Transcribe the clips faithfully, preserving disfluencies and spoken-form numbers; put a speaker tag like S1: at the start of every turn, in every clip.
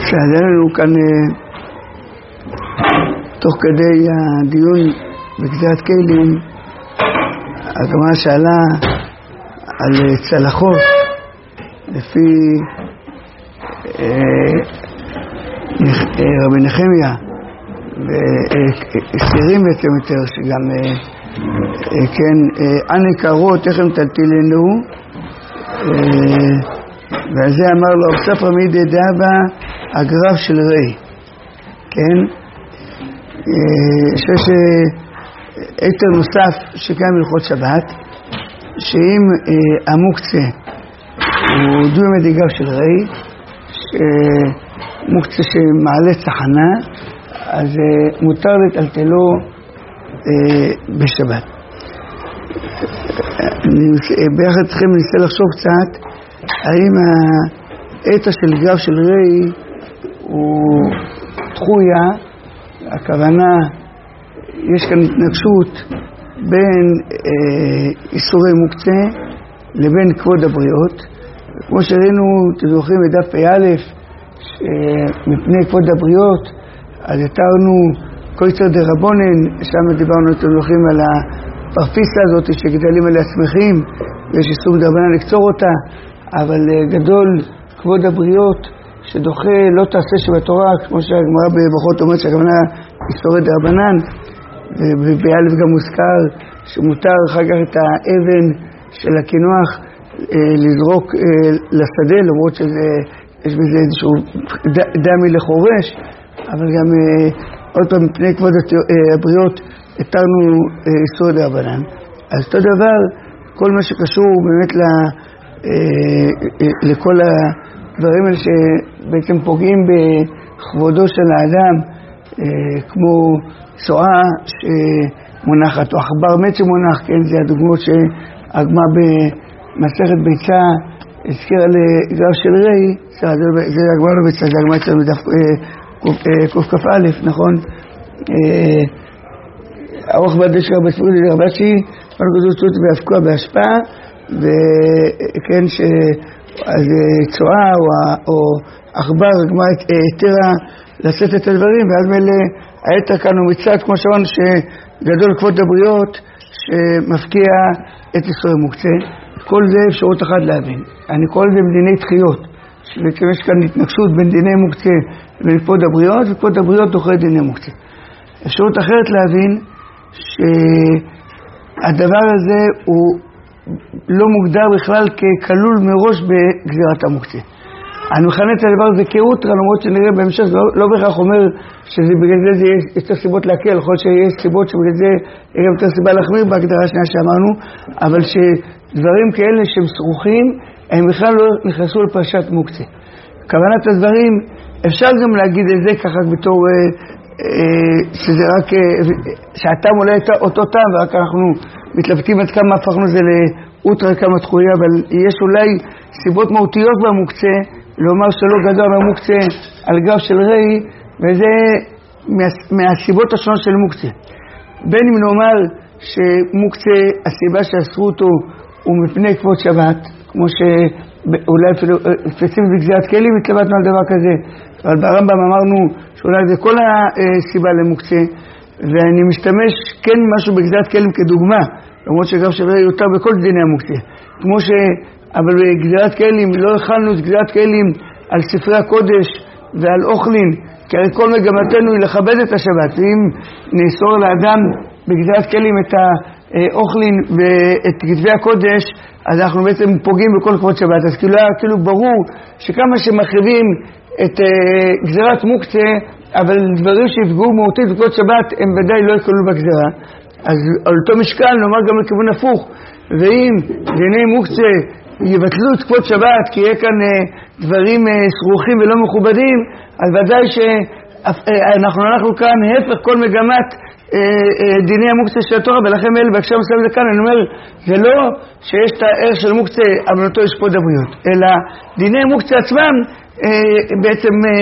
S1: שעד לנו כאן תוך כדי הדיון בגזירת כלים הגמרא שאלה על צלחות לפי רבי נחמיה וסירים בעצם יותר שגם כן אנה קרות איך הם תלתילנו ועל זה אמר לו אב ספרא מידי דאבא הגרף של ראי, כן? שיש היתר נוסף שקיים בהלכות שבת, שאם המוקצה הוא דו מדיגב של ראי, מוקצה שמעלה צחנה, אז מותר לטלטלו בשבת. ביחד צריכים לנסה לחשוב קצת האם האתר של גרף של ראי הוא תחויה, הכוונה יש כאן התנגשות בין אה, איסורי מוקצה לבין כבוד הבריות, כמו שראינו תזוכרים בדף א' שמפני כבוד הבריות אז התרנו קויצר דרבונן, שם דיברנו תזוכרים על הפרפיסה הזאת שגדלים עליה צמחים ויש איסור דרבנן לקצור אותה, אבל גדול כבוד הבריות שדוחה לא תעשה שבתורה, כמו שהגמרא בברכות אומרת שהכוונה איסורי דרבנן, ובאלף גם מוזכר שמותר אחר כך את האבן של הקינוח לזרוק לשדה, למרות שיש בזה איזשהו דמי לחורש, אבל גם עוד פעם מפני כבוד הבריות התרנו איסורי דרבנן. אז אותו דבר כל מה שקשור באמת ל, לכל הדברים האלה שבעצם פוגעים בכבודו של האדם, כמו צועה שמונחת או עכבר מת שמונח, כן, זה הדוגמאות שהגמרא במסכת ביצה הזכירה לגרף של ראי, זה הגמרא לא ביצה, זה הגמרא אצלנו בדף קכ"א, נכון? ארוך בדש רבי ספורי לרבשי, אבל גדול צות והפקוע בהשפעה, וכן שצועה או עכבר הגמרא התירה לשאת את הדברים, ואז מלא היתר כאן הוא מצד, כמו שאמרנו, שגדול כבוד הבריות שמפקיע את איסורי מוקצה. כל זה אפשרות אחת להבין. אני קורא לזה בדיני דחיות, שבעצם יש כאן התנגשות בין דיני מוקצה לבין כבוד הבריות, וכבוד הבריות דוחה את דיני מוקצה. אפשרות אחרת להבין שהדבר הזה הוא לא מוגדר בכלל ככלול מראש בגזירת המוקצה. אני מכנה את הדבר הזה כאוטרה, למרות שנראה בהמשך, זה לא, לא בכך אומר שבגלל זה, זה יש יותר סיבות להקל, יכול להיות שיש סיבות שבגלל זה יש גם יותר סיבה להחמיר בהגדרה השנייה שאמרנו, אבל שדברים כאלה שהם סרוכים, הם בכלל לא נכנסו לפרשת מוקצה. כוונת הדברים, אפשר גם להגיד את זה ככה בתור, אה, אה, שזה רק, אה, שהטעם עולה אותו טעם, ורק אנחנו מתלבטים עד כמה הפכנו את זה לאוטרה כמה תחויה, אבל יש אולי סיבות מהותיות במוקצה, לומר שלא גדול מהמוקצה על גרף של ראי, וזה מה, מהסיבות השונות של מוקצה. בין אם נאמר שמוקצה, הסיבה שאסרו אותו הוא מפני כבוד שבת, כמו שאולי אפילו ספציפית בגזירת כלים התלבטנו על דבר כזה, אבל ברמב"ם אמרנו שאולי זה כל הסיבה למוקצה, ואני משתמש כן משהו בגזירת כלים כדוגמה, למרות שגרף של ראי יותר בכל דיני המוקצה. כמו ש... אבל בגזירת כלים, לא הכנו את גזירת כלים על ספרי הקודש ועל אוכלין, כי הרי כל מגמתנו היא לכבד את השבת, ואם נאסור לאדם בגזירת כלים את האוכלין ואת כתבי הקודש, אז אנחנו בעצם פוגעים בכל כבוד שבת. אז כאילו היה כאילו ברור שכמה שמחריבים את גזירת מוקצה, אבל דברים שיפגעו מהותית בכבוד שבת, הם ודאי לא יקבלו בגזירה. אז על אותו משקל נאמר גם לכיוון הפוך, ואם דיני מוקצה יבטלו את כבוד שבת כי יהיה כאן אה, דברים אה, סרוכים ולא מכובדים, אז ודאי שאנחנו אנחנו כאן הפך כל מגמת אה, אה, דיני המוקצה של התורה, ולכן אלה בהקשר מסוים זה כאן אני אומר, זה לא שיש את הערך של מוקצה אבל אותו יש כבוד הבריות, אלא דיני מוקצה עצמם אה, בעצם אה,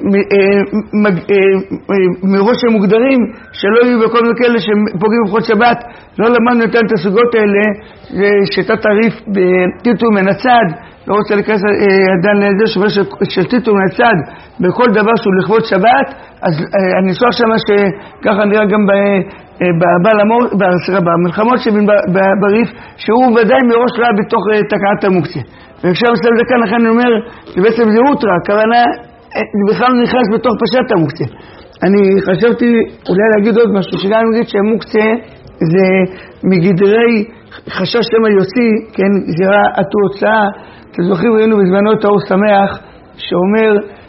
S1: מראש הם מוגדרים שלא יהיו בכל מקרה שפוגעים בכבוד שבת. לא למדנו יותר את הסוגות האלה, שתת תעריף בטיטו מן הצד לא רוצה להיכנס עדיין לזה ששלטית הוא מהצד בכל דבר שהוא לכבוד שבת, אז הניסוח שם שככה נראה גם במלחמות שבין בריף, שהוא ודאי מראש לא היה בתוך תקנת המוקצה. ועכשיו עושה לזה כאן, לכן אני אומר, שבעצם זה אוטרה, הכוונה, זה בכלל נכנס בתוך פשט המוקצה. אני חשבתי אולי להגיד עוד משהו, שגם אני אגיד שהמוקצה זה מגדרי חשש שמא יוציא, כן, גזירה עטו הוצאה. אתם זוכרים, ראינו בזמנו את האור שמח, שאומר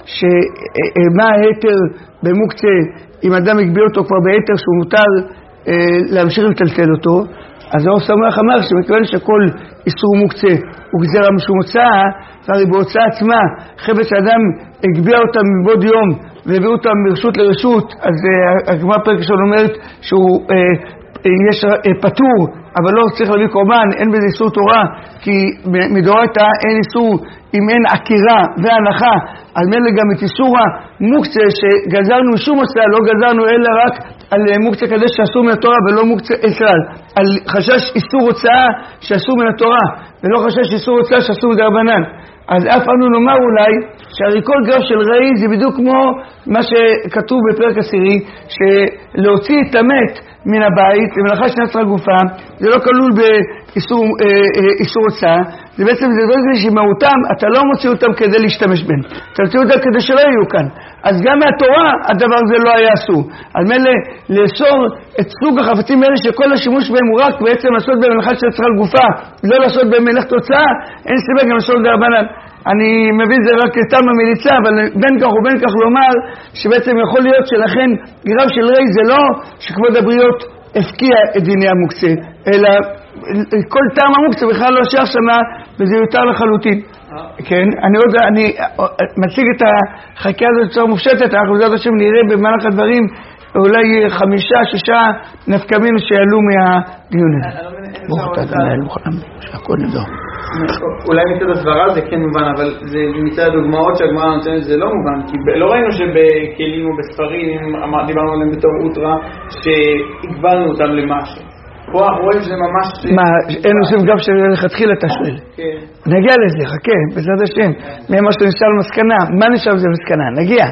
S1: שמה ההיתר במוקצה, אם אדם הגביע אותו כבר בהיתר שהוא מותר אה, להמשיך לטלטל אותו, אז האור שמח אמר שמכיוון שכל איסור מוקצה הוא גזירה משום הוצאה, והרי בהוצאה עצמה, חפץ האדם הגביע אותה מבעוד יום והביאו אותה מרשות לרשות, אז אה, הגמרא פרק ראשון אומרת שהוא אה, יש פטור, אבל לא צריך להביא קורבן, אין בזה איסור תורה, כי מדורתא אין איסור אם אין עקירה והנחה, על מילא גם את איסור המוקצה שגזרנו שום הוצאה, לא גזרנו אלא רק על מוקצה כזה שאסור מן התורה ולא מוקצה ישראל, על חשש איסור הוצאה שאסור מן התורה, ולא חשש איסור הוצאה שאסור מדרבנן. אז אף אנו נאמר אולי שהרי כל גרף של ראי זה בדיוק כמו מה שכתוב בפרק עשירי, שלהוציא את המת מן הבית למלאכה שנצרה גופה, זה לא כלול באיסור אה, אה, איסור הוצאה, זה בעצם זה לא זה שמהותם אתה לא מוציא אותם כדי להשתמש בהם, אתה מוציא אותם כדי שלא יהיו כאן. אז גם מהתורה הדבר הזה לא היה אסור, על מילא לאסור את סוג החפצים האלה שכל השימוש בהם הוא רק בעצם לעשות בהם מלאכה שנצרה גופה, לא לעשות בהם מלאכת הוצאה, אין סיבה גם לעשות דרבנן. אני מבין זה רק כתם המליצה, אבל בין כך ובין כך לומר שבעצם יכול להיות שלכן גרב של ראי זה לא שכבוד הבריות הפקיע את דיני המוקצה, אלא כל טעם המוקצה בכלל לא שייך שמה, וזה יותר לחלוטין. כן, אני עוד, אני מציג את החקירה הזאת בצורה מופשטת, אנחנו בעזרת השם נראה במהלך הדברים אולי חמישה, שישה נפקמינו שיעלו מהדיון הזה. ברוך אתה אדוני אלוהינו מלך העולם שהכל נבדוק.
S2: אולי מצד הסברה זה כן מובן, אבל זה מצד הדוגמאות שהגמרא נותנת זה לא מובן, כי לא ראינו שבכלים או בספרים, דיברנו עליהם בתור אוטרה, שהגבלנו אותם למשהו. פה אנחנו רואים שזה ממש...
S1: מה, אין עושים גב שלכתחיל אתה שואל.
S2: כן.
S1: נגיע לזה, חכה, בעזרת השם. ממה שאתה נשאר למסקנה, מה נשאר בזה למסקנה? נגיע.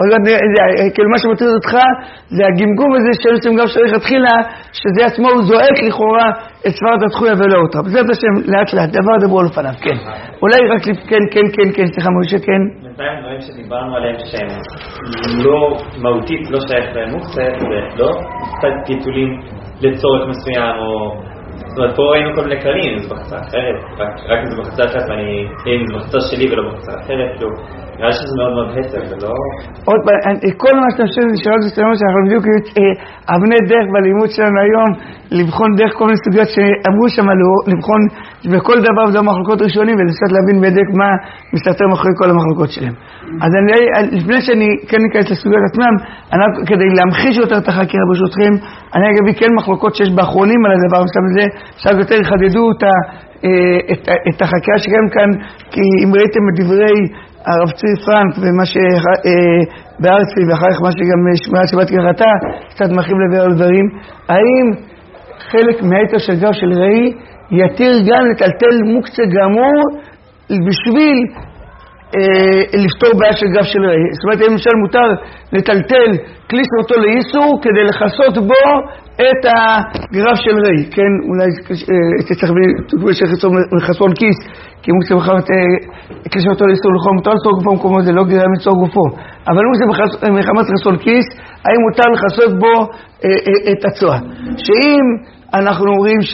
S1: כאילו מה שמטריד אותך זה הגמגום הזה של עושים גב שלכתחילה, שזה עצמו הוא זועק לכאורה את סברת התחויה ולא אותה. בעזרת השם, לאט לאט, דבר דברו על אופניו, כן. אולי רק כן, כן, כן, כן, סליחה משה, כן.
S3: בינתיים דברים שדיברנו עליהם שהם לא מהותית, לא שייך להם מוקצת, ולא קצת פיתולים לצורך מסוים, או... זאת אומרת, פה ראינו כל מיני כללים, זה בחצה אחרת, רק אם זה בחצה אחרת, ואני... אם זה בחצה שלי ולא בחצה אחרת, לא... נראה שזה מאוד מאוד היצר, ולא...
S1: עוד פעם, כל מה שאתה חושב, שאלות וסתימות שאנחנו בדיוק אבני דרך בלימוד שלנו היום, לבחון דרך כל מיני סוגיות שאמרו שם, לבחון בכל דבר ודבר מחלוקות ראשונים, ולנסות להבין בדיוק מה מסתתר מאחורי כל המחלוקות שלהם. אז אני, לפני שאני כן ניכנס לסוגיות עצמם, אני, כדי להמחיש יותר את החקירה ברשותכם, אני אגבי כן מחלוקות שיש באחרונים על הדבר, מסתם זה, עכשיו יותר יחדדו את, את, את החקירה שגם כאן, כי אם ראיתם את דברי הרב צבי פרנק ומה שבארצי ואחר כך מה שגם שמעת שבת קראתה קצת מרחיב לדבר על דברים, האם חלק מהיתר של גב של ראי יתיר גם לטלטל מוקצה גמור בשביל אה, לפתור בעיה של גב של ראי? זאת אומרת, אם למשל מותר לטלטל כלי אותו לאיסור כדי לחסות בו את הגרף של ראי, כן? אולי צריך לחסון כיס, כי מוקצה בחרת כלי אותו לאיסור לכל מותר לסור גופו במקומו, זה לא גרם לסור גופו, אבל מוקצה מחמת חסון כיס, האם מותר לחסות בו את הצועה? שאם אנחנו אומרים ש...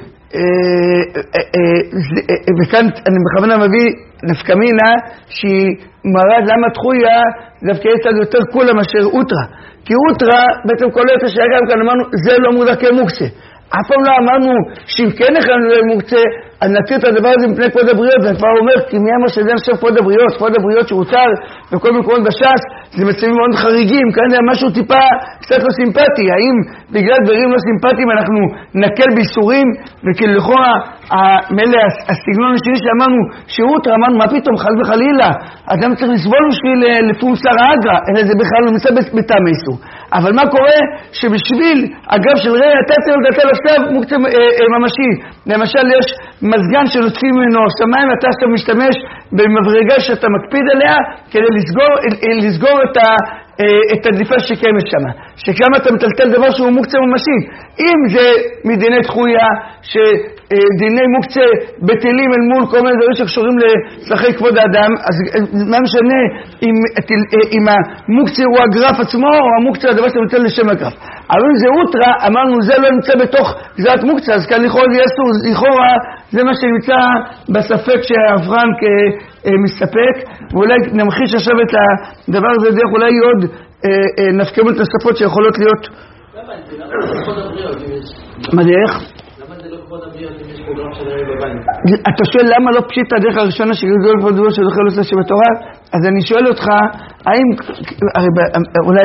S1: וכאן אני בכוונה מביא נפקמינה שהיא מראה למה תחויה דווקא יצא יותר כולה מאשר אוטרה, כי אוטרה בעצם כל היתר שהיה גם כאן אמרנו זה לא מוגדר כמוקצה, אף פעם לא אמרנו שאם כן נכנסנו למוקצה אז נתיר את הדבר הזה מפני כבוד הבריות, ואני כבר אומר כי מי אמר שזה נחשב כבוד הבריות, כבוד הבריות שהותר בכל מקומות בש"ס זה מצבים מאוד חריגים, כאן זה משהו טיפה קצת לא סימפטי, האם בגלל דברים לא סימפטיים אנחנו נקל באיסורים, וכלכאורה מילא הסגנון השני שאמרנו שאוטרה, אמרנו מה פתאום חס וחלילה אדם צריך לסבול בשביל לפום שר האגרא, אלא זה בכלל לא מצא בטעם איסור, אבל מה קורה שבשביל הגרף של ראי אתה צריך לדעת עכשיו מוקצה אה, אה, ממשי. למשל יש מזגן שנוצאים ממנו שמיים, אתה עכשיו משתמש במברגה שאתה מקפיד עליה כדי לסגור, אה, לסגור את ה... את הדליפה שקיימת שם, שכמה אתה מטלטל דבר שהוא מוקצה ממשי. אם זה מדיני דחויה, שדיני מוקצה בטלים אל מול כל מיני דברים שקשורים לצרכי כבוד האדם, אז מה משנה אם, אם המוקצה הוא הגרף עצמו, או המוקצה הדבר שאתה מטלטל לשם הגרף. אבל אם זה אוטרה, אמרנו זה לא נמצא בתוך גזרת מוקצה, אז כאן לכאורה זה אסור, לכאורה זה מה שנמצא בספק שהפרנק מסתפק, ואולי נמחיש עכשיו את הדבר הזה דרך אולי עוד נפקמות נוספות שיכולות להיות.
S4: למה זה לא כבוד הבריות אם יש?
S1: מה דרך?
S4: למה זה לא כבוד הבריות אם יש פה גרף של הרי בבית?
S1: אתה שואל למה לא פשיט הדרך הראשונה שגדול כבוד הבריות שזוכר לוסה שבתורה? אז אני שואל אותך, האם, אולי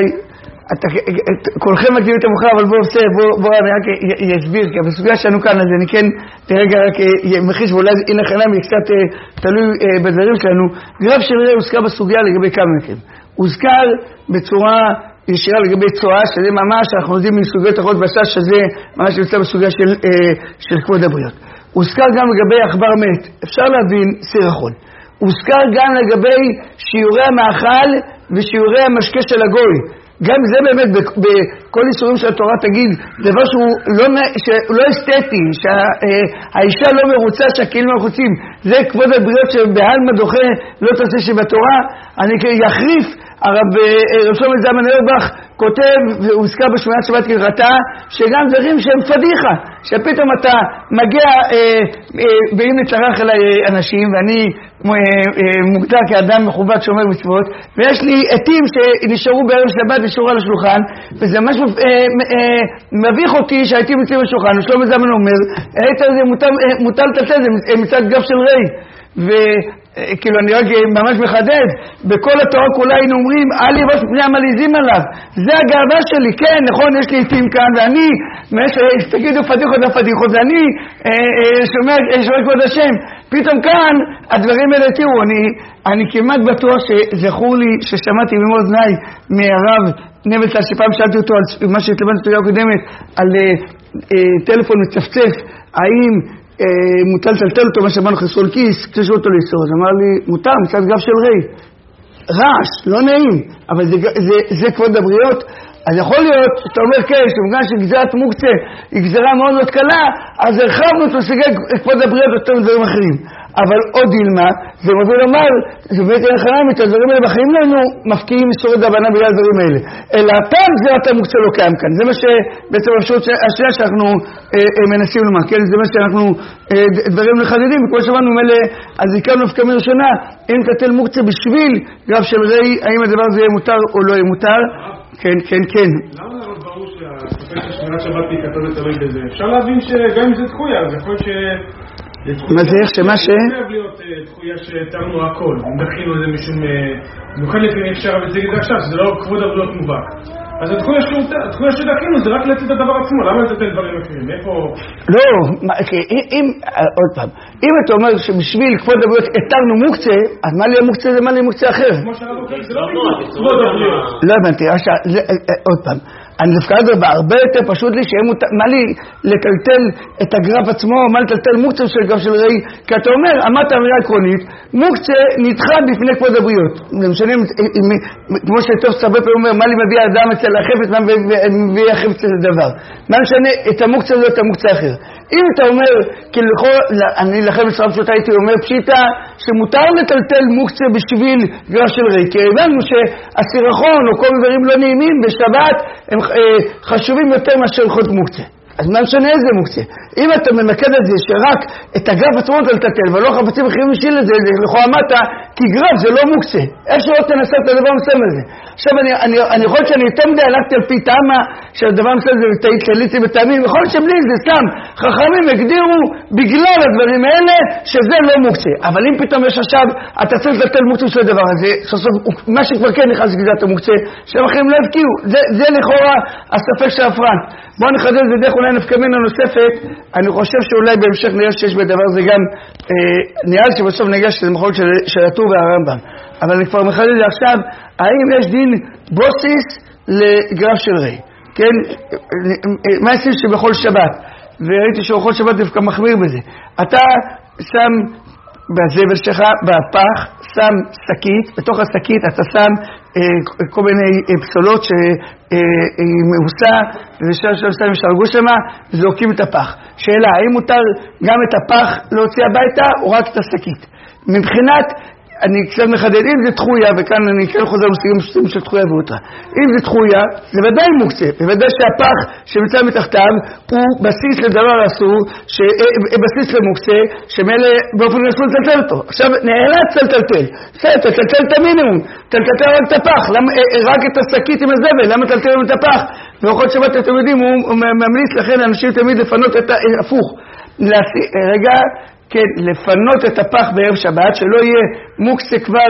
S1: כולכם מקדימים את המוכר, אבל בואו עושה, בואו אני רק יסביר, כי בסוגיה שלנו כאן, אז אני כן תרגע רק מחיש, ואולי הנה חנם קצת תלוי בדברים שלנו. גרף של ראי הוזכר בסוגיה לגבי כמה מקרים. הוזכר בצורה ישירה לגבי צועה, שזה ממש, אנחנו יודעים מסוגיות אחרות בשש, שזה ממש נמצא בסוגיה של, של כבוד הבריות. הוזכר גם לגבי עכבר מת, אפשר להבין סירחון. הוזכר גם לגבי שיעורי המאכל ושיעורי המשקה של הגוי. גם זה באמת בכל איסורים של התורה תגיד דבר שהוא לא, לא אסתטי, שהאישה לא מרוצה שהכלים החוצים, זה כבוד הבריות שבהלמה דוחה לא תעשה שבתורה. אני יחריף הרב רשום את זמן אורבך כותב והוזכר בשמיעת שבת כהלכתה שגם דברים שהם פדיחה, שפתאום אתה מגיע ואם נצטרך אליי אנשים ואני מוגדר כאדם מכובד שומר מצוות, ויש לי עתים שנשארו בערב שבת ושורה על השולחן, וזה ממש מביך אותי שהעתים נמצאים על השולחן. ושלום זמן אומר היתר זה מוטל תעשה, זה מצד גב של ראי. וכאילו אני רק ממש מחדד, בכל התורה כולה היינו אומרים אל יבוש פני המליזים עליו, זה הגאווה שלי. כן, נכון, יש לי עתים כאן ואני תגידו פדיחות ופדיחות ואני שומע שומע כבוד השם. פתאום כאן הדברים האלה תראו, אני, אני כמעט בטוח שזכור לי ששמעתי במו אוזניי מהרב נבצל שפעם שאלתי אותו על מה שהתלבנתי תודה הקודמת על אה, אה, טלפון מצפצף, האם אה, מוטל לטלטל אותו מה שאמרנו חסרון כיס כששאו אותו לאסור. אז אמר לי מותר מצד גב של ראי, רעש, לא נעים, אבל זה, זה, זה כבוד הבריות. אז יכול להיות שאתה אומר כן, שבגלל שגזרת מוקצה היא גזרה מאוד מאוד קלה, אז הרחבנו את מושגי כבוד הבריות יותר מדברים אחרים. אבל עוד דילמה, זה מביא לומר, זה באמת אין חנם, את הדברים האלה בחיים לנו מפקיעים מסורת דבנה בגלל הדברים האלה. אלא הפעם גזרת המוקצה לא קיים כאן. זה מה שבעצם האפשרות השנייה שאנחנו אה, אה, מנסים לומר, כן? זה מה שאנחנו אה, דברים לחדדים, וכמו שאמרנו, מלא, אז עיקרנו הפקמה ראשונה, אין תטל מוקצה בשביל גרף של ראי, האם הדבר הזה יהיה מותר או לא יהיה מותר. כן, כן, כן.
S5: למה זה לא ברור שהספק של שמירת שבת תיכתב לתלוי בזה? אפשר להבין שגם אם זה דחויה, זה יכול להיות ש...
S1: מה זה איך שמה ש...
S5: זה חייב להיות דחויה שתרנו הכל, אם דחינו את זה משום... נוכל לפעמים אפשר להציג את זה עכשיו, שזה לא כבוד הבריות מובהק. אז הדחויה שדחינו זה רק להציג את הדבר עצמו, למה לתת דברים אחרים? איפה...
S1: לא, אם... עוד פעם, אם אתה אומר שבשביל כבוד הבריות התרנו מוקצה, אז מה לי המוקצה זה מה לי מוקצה אחר?
S5: כמו שהרב אומר, זה לא כבוד הבריות.
S1: לא הבנתי, עוד פעם. אני דווקא אדרבה, הרבה יותר פשוט לי שיהיה מותר, מה לי לטלטל את הגרף עצמו, מה לטלטל מוקצה של גרף של ראי, כי אתה אומר, אמרת אמירה עקרונית, מוקצה נדחה בפני כבוד הבריות. זה משנה, כמו שטוב סבבה פעמים אומר, מה לי מביא האדם אצל החפץ, מה מביא החפץ אצל הדבר. מה משנה את המוקצה הזה, את המוקצה האחר. אם אתה אומר, כאילו, אני לכם בסרב שאתה הייתי אומר פשיטה, שמותר לטלטל מוקצה בשביל גרף של ראי, כי הבנו שהסירחון או כל דברים לא נעימים בשבת, הם חשובים יותר מאשר חוד מוקצה. אז מה משנה איזה מוקצה? אם אתה ממקד את זה שרק את הגרף עצמו תלטטל ולא חפצים אחרים בשביל לזה, לכו אמרת, כי גרף זה לא מוקצה. איך שלא תנסה את הדבר מסוים הזה? עכשיו אני, אני, אני יכול שאני יותר מדי הלכתי על פי טעמה שהדבר מסוים זה תליתי בטעמים, יכול שבלי זה סתם חכמים הגדירו בגלל הדברים האלה שזה לא מוקצה. אבל אם פתאום יש עכשיו, אתה צריך לטלטל מוקצה של הדבר הזה, סוף, מה שכבר כן נכנס לגזרת המוקצה, שהם אחרים לא הבקיעו. זה, זה לכאורה הספק של הפרנק. בואו נחדד את זה דרך אולי נפקמנה נוספת. אני חושב שאולי בהמשך נראה שיש בדבר זה גם, אה, נראה שבסוף נגיע שזה מחלות של, של הטור והרמב"ם. אבל אני כבר מחדד עכשיו, האם יש דין בוסיס לגרף של רי. כן? מה עושים שבכל שבת? וראיתי שבכל שבת דווקא מחמיר בזה. אתה שם בזבל שלך, בפח, שם שקית, בתוך השקית אתה שם אה, כל מיני אה, פסולות שהיא מעושה, ושלוש שתיים שרגו שמה, וזורקים את הפח. שאלה, האם מותר גם את הפח להוציא הביתה, או רק את השקית? מבחינת, אני קצת מחדד, אם זה תחויה, וכאן אני כן חוזר למסגים של תחויה ואוטרה, אם זה תחויה, זה ודאי מוקצה, בוודאי שהפח שמצא מתחתיו הוא בסיס לדבר אסור, בסיס למוקצה, שמאלה באופן אסור לטלטל אותו. עכשיו נאלץ לטלטל, בסדר, תטלטל את המינימום, תטלטל רק את הפח, רק את השקית עם הזבל, למה תטלטל את הפח? ואוכל שבת אתם יודעים, הוא ממליץ לכן אנשים תמיד לפנות את ההפוך, רגע, כן, לפנות את הפח בערב שבת, שלא יהיה מוקצה כבר,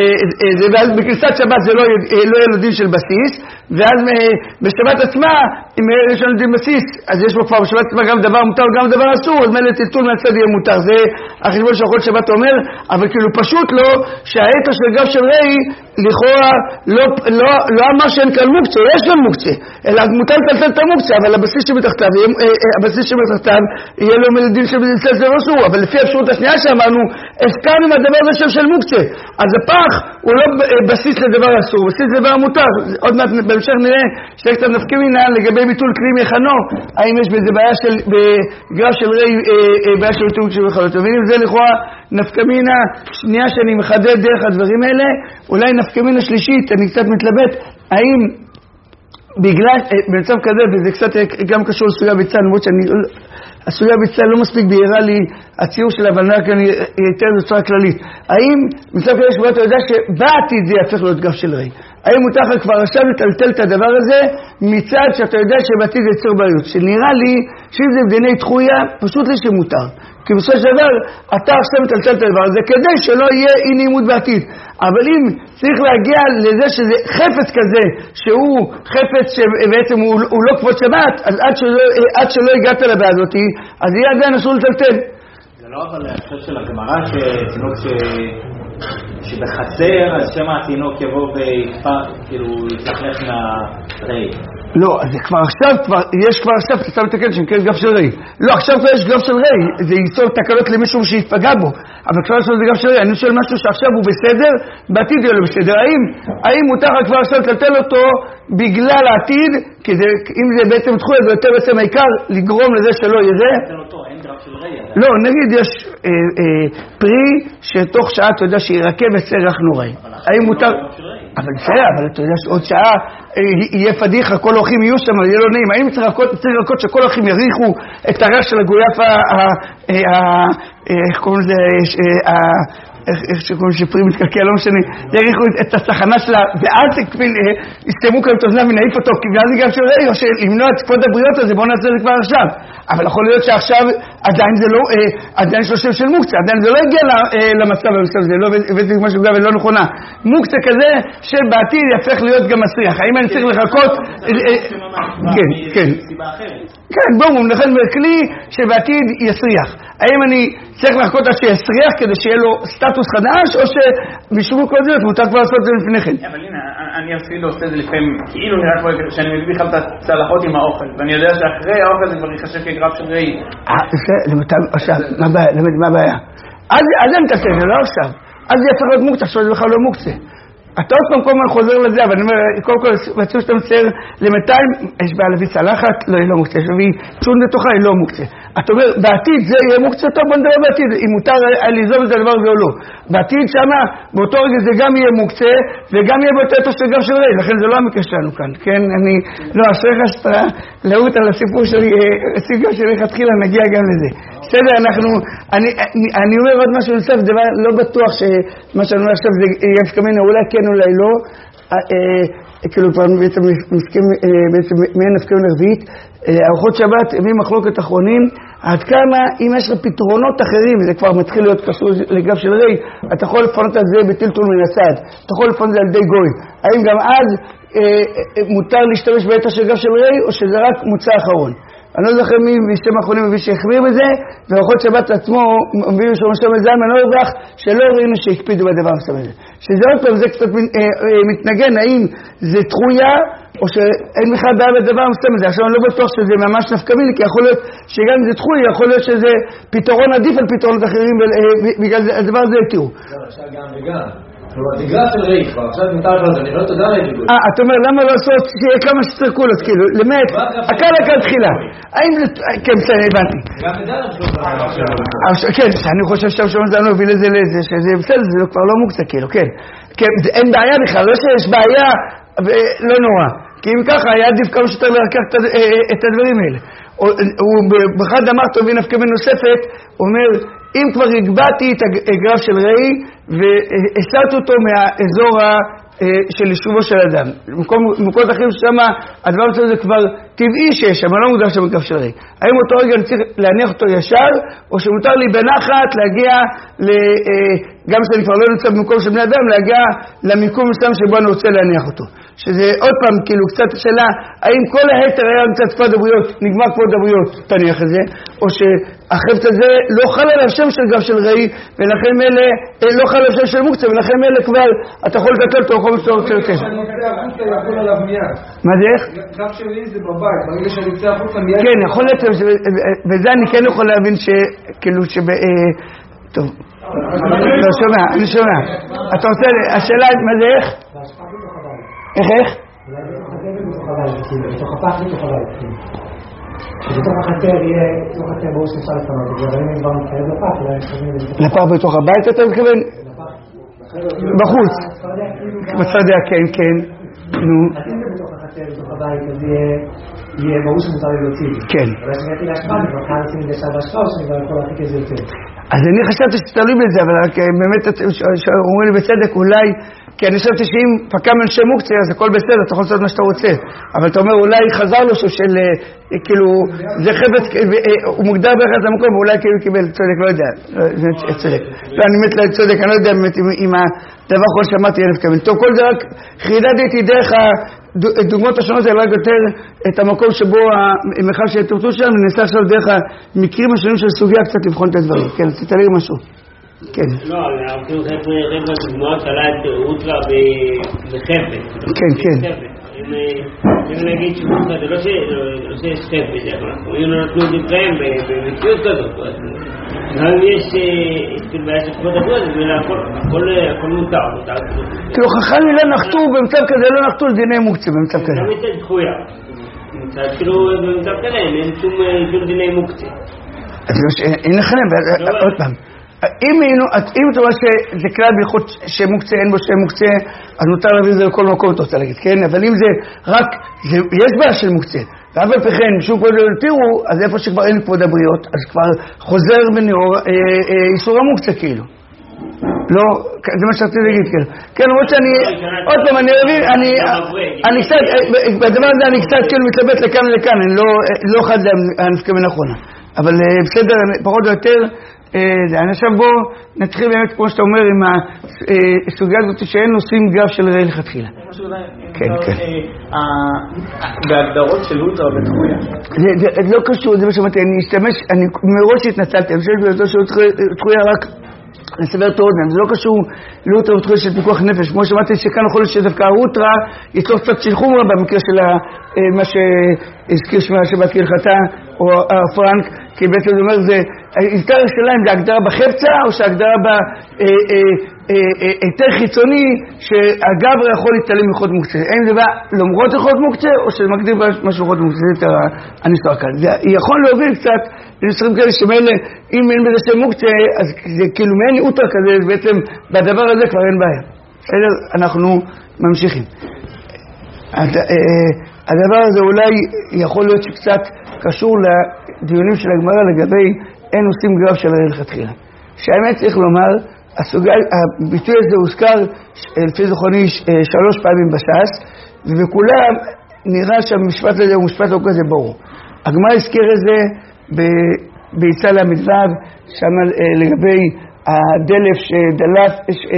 S1: ואז בכניסת שבת זה לא יהיה ילדים של בסיס, ואז בשבת עצמה, אם יש ילדים בסיס, אז יש בו כבר בשבת עצמה גם דבר מותר וגם דבר אסור, אז מילא טלטול מהצד יהיה מותר, זה החשבון שאוכל שבת אומר, אבל כאילו פשוט לא, שהאתוס של גב של ראי, לכאורה לא, לא, לא אמר שאין כאן מוקצה, יש כאן מוקצה, אלא מותר לטלטל את המוקצה, אבל הבסיס שמתחתיו, הבסיס שמתחתיו, יהיה לו מלדים שבצל זה לא אסור, אבל לפי האפשרות השנייה שאמרנו, הסכמנו עם הדבר הזה של מוקצה, אז הפח הוא לא בסיס לדבר אסור, בסיס לדבר מותר. עוד מעט בהמשך נראה שיש קצת נפקא מינה לגבי ביטול כלי מחנו, האם יש בזה בעיה של, בגרף של רי, בעיה של ביטול כלי מחנו. ואם זה לכאורה נפקא מינה שנייה שאני מחדד דרך הדברים האלה, אולי נפקא מינה שלישית, אני קצת מתלבט, האם בגלל, במצב כזה, וזה קצת גם קשור לסוגיה ביצה, למרות שאני, הסוגיה ביצה לא מספיק בהירה לי הציור שלה, אבל אני יותר בצורה כללית. האם במצב כזה שבו אתה יודע שבעתיד זה יהפך להיות גב של רי? האם מותר לך כבר עכשיו לטלטל את הדבר הזה מצד שאתה יודע שבעתיד זה יצור בעיות? שנראה לי שאם זה בדיני תחויה, פשוט לי שמותר. כי בסופו של דבר, אתה עכשיו מטלטל את הדבר הזה כדי שלא יהיה אי נעימות בעתיד. אבל אם צריך להגיע לזה שזה חפץ כזה, שהוא חפץ שבעצם הוא, הוא לא כבוד שבת, אז עד שלא, עד שלא הגעת לבעיה הזאת, אז יהיה עדיין אסור לטלטל.
S3: זה לא אבל החשב של הגמרא שתינוק ש... שבחצר, אז שמה התינוק יבוא ויתפח, כאילו יתלכלך מהרי.
S1: לא, אז כבר עכשיו, כבר, יש כבר עכשיו, אתה שם לתקן שנקרא גב של רי. לא, עכשיו כבר יש גב של רי, זה ייצור תקלות למישהו שיתפגע בו. אבל כבר עכשיו זה גב של רי, אני שואל משהו שעכשיו הוא בסדר, בעתיד יהיה לו בסדר. האם, האם מותר כבר עכשיו לטלטל אותו בגלל העתיד, כי זה, אם זה בעצם תחוי, זה יותר בעצם העיקר לגרום לזה שלא יהיה זה? לא, נגיד יש אה, אה, פרי שתוך שעה אתה יודע שירקב וצרח נוראי. האם מותר... אבל בסדר, אבל אתה יודע שעוד שעה יהיה פדיחה, כל האורחים יהיו שם, יהיה לא נעים. האם צריך לרקות שכל האורחים יריחו את הריח של הגויף, איך קוראים לזה, איך שקוראים שפרי מתקלקל, לא משנה, יריחו את הסחנה שלה, ואז יסתמו כאן את אוזניו ונעיף אותו, כי ואז גם של ראי, או שלמנוע את כבוד הבריאות הזה, בואו נעשה את זה כבר עכשיו. אבל יכול להיות שעכשיו עדיין זה לא, עדיין יש לו שם של מוקצה, עדיין זה לא הגיע למצב המסב, זה לא, וזה משהו גם לא נכונה. מוקצה כזה שבעתיד יהפך להיות גם מסריח. האם אני צריך לחכות? כן, כן. כן, בואו, לכן בכלי שבעתיד יסריח. האם אני צריך לחכות עד שיסריח כדי שיהיה לו סטטוס חדש, או שמשום כל זה מותר כבר לעשות את זה לפני כן?
S2: אבל הנה, אני אפילו עושה את זה לפעמים, כאילו נראה כמו שאני מביא בכלל את הצלחות עם האוכל, ואני יודע שאחרי האוכל זה כבר יחשב כגרף של ראי.
S1: אה, זה, עכשיו, מה הבעיה? אז אין את זה, לא עכשיו. אז זה יפך להיות מוקצה, עכשיו זה בכלל לא מוקצה. אתה עוד פעם כל הזמן חוזר לזה, אבל אני אומר, קודם כל, בציור שאתה מצייר למאתיים, יש בעיה להביא צלחת, לא, היא לא מוקצה, יש להביא צ'ון לתוכה, היא לא מוקצה. אתה אומר, בעתיד זה יהיה מוקצה, טוב, בוא נדבר בעתיד, אם מותר ליזום את הדבר הזה או לא. בעתיד שמה, באותו רגע זה גם יהיה מוקצה, וגם יהיה באותו אתוס של גב של ראי, לכן זה לא המקרה שלנו כאן, כן? אני, לא, אשריך שאתה להוט על הסיפור שלי, הסיפור שלי התחילה, נגיע גם לזה. בסדר, אנחנו, אני, אני, אני אומר עוד משהו נוסף, זה לא בטוח שמה שאני אומר עכשיו זה יפקא מינה, אולי כן, אולי לא, כאילו כבר בעצם מסכים, בעצם מעין נפקא מינה רביעית, ארוחות שבת, ימים מחלוקת אחרונים, עד כמה, אם יש לך פתרונות אחרים, זה כבר מתחיל להיות קשור לגב של ראי, אתה יכול לפנות את זה בטלטול מן הצד, אתה יכול לפנות את זה על ידי גוי. האם גם אז מותר להשתמש בעצה של גב של ראי, או שזה רק מוצא אחרון? אני לא זוכר מי בשם האחרונים מביא שהחמיר בזה, וארוחות שבת עצמו מביאים שאומר שלום את זלמן אורבך, שלא ראינו שהקפידו בדבר הזה. שזה עוד פעם, זה קצת מתנגן, האם זה תחויה, או שאין בכלל בעיה בדבר מסתם הזה. עכשיו אני לא בטוח שזה ממש נפקא מינה, כי יכול להיות שגם אם זה תחוי, יכול להיות שזה פתרון עדיף על פתרונות אחרים, בגלל הדבר הזה תראו.
S4: עכשיו גם וגם. כלומר, תגרע של ראי כבר, עכשיו נתן לך, אני לא תודה ראי גיגול.
S1: אה, אתה אומר, למה לא לעשות שיהיה כמה שצרקולות, כאילו, למעט, הקל הקל תחילה. האם זה, כן, בסדר, הבנתי.
S4: גם תדע לך
S1: כן, אני חושב עכשיו שאומרים, נוביל את זה לזה, שזה בסדר, זה כבר לא מוקצה, כאילו, כן. אין בעיה בכלל, לא שיש בעיה, לא נורא. כי אם ככה, היה עדיף כמה שיותר להרקח את הדברים האלה. הוא באחד אמר טובי נפקא מינה נוספת, הוא אומר, אם כבר הגבעתי את הגרף של ראי והסרתי אותו מהאזור של יישובו של אדם, במקומות אחרים ששם הדבר הזה זה כבר טבעי שיש, אבל לא מוגדר שם בגרף של ראי. האם אותו רגע אני צריך להניח אותו ישר, או שמותר לי בנחת להגיע, גם שאני כבר לא נמצא במקום של בני אדם, להגיע למיקום מסוים שבו אני רוצה להניח אותו. שזה עוד פעם, כאילו, קצת שאלה, האם כל ההתר היה קצת כבוד הבריות, נגמר כבוד הבריות, תניח את זה, או שהחפץ הזה לא חל עליו שם של גרף של ראי, ולכן אלה, לא חל עליו שם של מוקצה, ולכן אלה כבר, אתה יכול לתת אותו, יכול שאתה רוצה יותר. מה זה איך?
S6: גרף של ראי זה בבית, ברגע שאני יוצא החוצה מיד...
S1: כן, יכול להיות, וזה אני כן יכול להבין שכאילו שב... טוב, לא שומע, אני שומע. אתה רוצה, השאלה, מה זה איך? איך איך?
S6: אולי בתוך הבית, בתוך הפח בתוך הבית, שבתוך החצר יהיה, בתוך החצר ברור שאפשר לפנות את זה, אבל אם הם כבר מתקרב לפח, אולי מתקרבים לזה.
S1: לפח בתוך הבית אתה מתכוון? בחוץ. בצדיה, כן, כן. נו.
S6: אז אם זה בתוך החצר, בתוך הבית, אז יהיה ברור שמותר לי להוציא את זה.
S1: כן.
S6: אולי שנגעתי להשפעה, אני כבר קל לשים את זה שם בהשפעה, או שאני כבר יכול להפיק את זה יותר.
S1: אז אני חשבתי שתלוי בזה, אבל באמת אומרים לי בצדק, אולי, כי אני חשבתי שאם פקע מנשי מוקצה, אז הכל בסדר, אתה יכול לעשות מה שאתה רוצה. אבל אתה אומר, אולי חזר לו של, כאילו, זה חפץ, הוא מוגדר באחד למקום, ואולי כאילו קיבל צודק, לא יודע, צודק. לא, אני מת לצודק, אני לא יודע באמת אם הדבר כל שמעתי אלף כמין. טוב, כל זה רק חידדתי דרך הדוגמאות השונות האלה, רק יותר את המקום שבו המחל שהתורצו שם, וננסה עכשיו דרך המקרים השונים של סוגיה קצת לבחון את הדברים. כן, רצית להגיד משהו. כן.
S7: לא, אנחנו חייבים דוגמאות עלה את אוטרה בחפת.
S1: כן, כן.
S7: אם נגיד שמחה, זה לא שיש חפת, אנחנו נתנו דבריהם במציאות כזאת. גם יש בעיה של כבוד הבריות, הכל מותר.
S1: כאילו חכמים לא נחתו במצב כזה, לא נחתו לדיני מוקצה במצב כזה.
S7: גם מצד דחויה. כאילו במצב כזה, אין שום דיני מוקצה.
S1: אין לכם, עוד פעם. אם אתה אומר שזה כלל בלכות שמוקצה, אין בו שמוקצה, אז מותר להביא את זה לכל מקום, אתה רוצה להגיד, כן? אבל אם זה רק, יש בעיה של מוקצה, ואף על פי כן, שום כבוד לא תראו, אז איפה שכבר אין כבוד הבריות, אז כבר חוזר בניעור איסור המוקצה כאילו. לא, זה מה שרציתי להגיד, כן. כן, למרות שאני, עוד פעם, אני אוהב, אני קצת, בדבר הזה אני קצת כאילו מתלבט לכאן ולכאן, אני לא אחד הנפקא מינה נכונה. אבל בסדר, פחות או יותר, אני עכשיו בוא נתחיל באמת כמו שאתה אומר עם הסוגיה הזאת שאין עושים גרף של ראי לכתחילה. כן, כן.
S2: בהגדרות של אולטרה ודחויה.
S1: זה לא קשור, זה מה שאמרתי, אני אשתמש, אני מראש התנצלתי, אני חושב שבאותו של דחויה רק לסבר את האוזן, זה לא קשור לאולטרה ודחויה של פיקוח נפש, כמו שאמרתי שכאן יכול להיות שדווקא האולטרה יצור קצת של חומרה במקרה של מה שהזכיר שמה שבת כהלכתה או הפרנק, כי בעצם זה אומר, זה, הזכר השאלה אם זה הגדרה בחפצה, או שהגדרה בהיתר חיצוני, שהגבר יכול להתעלם מלכות מוקצה. האם זה בא למרות ללכות מוקצה, או שזה מגדיר משהו ללכות מוקצה, זה יותר הניסוח כאן. זה יכול להוביל קצת לניסוחים כאלה שמאלה, אם אין בזה שם מוקצה, אז זה כאילו מעין אוטרה כזה, בעצם בדבר הזה כבר אין בעיה. בסדר? אנחנו ממשיכים. הדבר הזה אולי יכול להיות שקצת קשור לדיונים של הגמרא לגבי אין עושים גרף של ראי לכתחילה. שהאמת צריך לומר, הסוגיה, הביטוי הזה הוזכר לפי זכרוני שלוש פעמים בש"ס, ובכולם נראה שהמשפט הזה הוא משפט לא כזה ברור. הגמרא הזכיר את זה ביצא למדוו, שם לגבי הדלף שדלף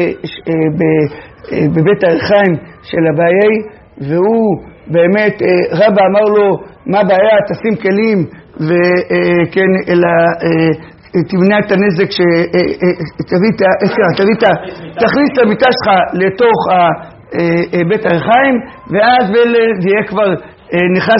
S1: בבית הרחיים של אביי, והוא באמת, רבא אמר לו, מה הבעיה, תשים כלים וכן, אלא תמנע את הנזק שתביא את, תכניס את המיטה שלך לתוך בית הרחיים, ואז זה יהיה כבר נכנס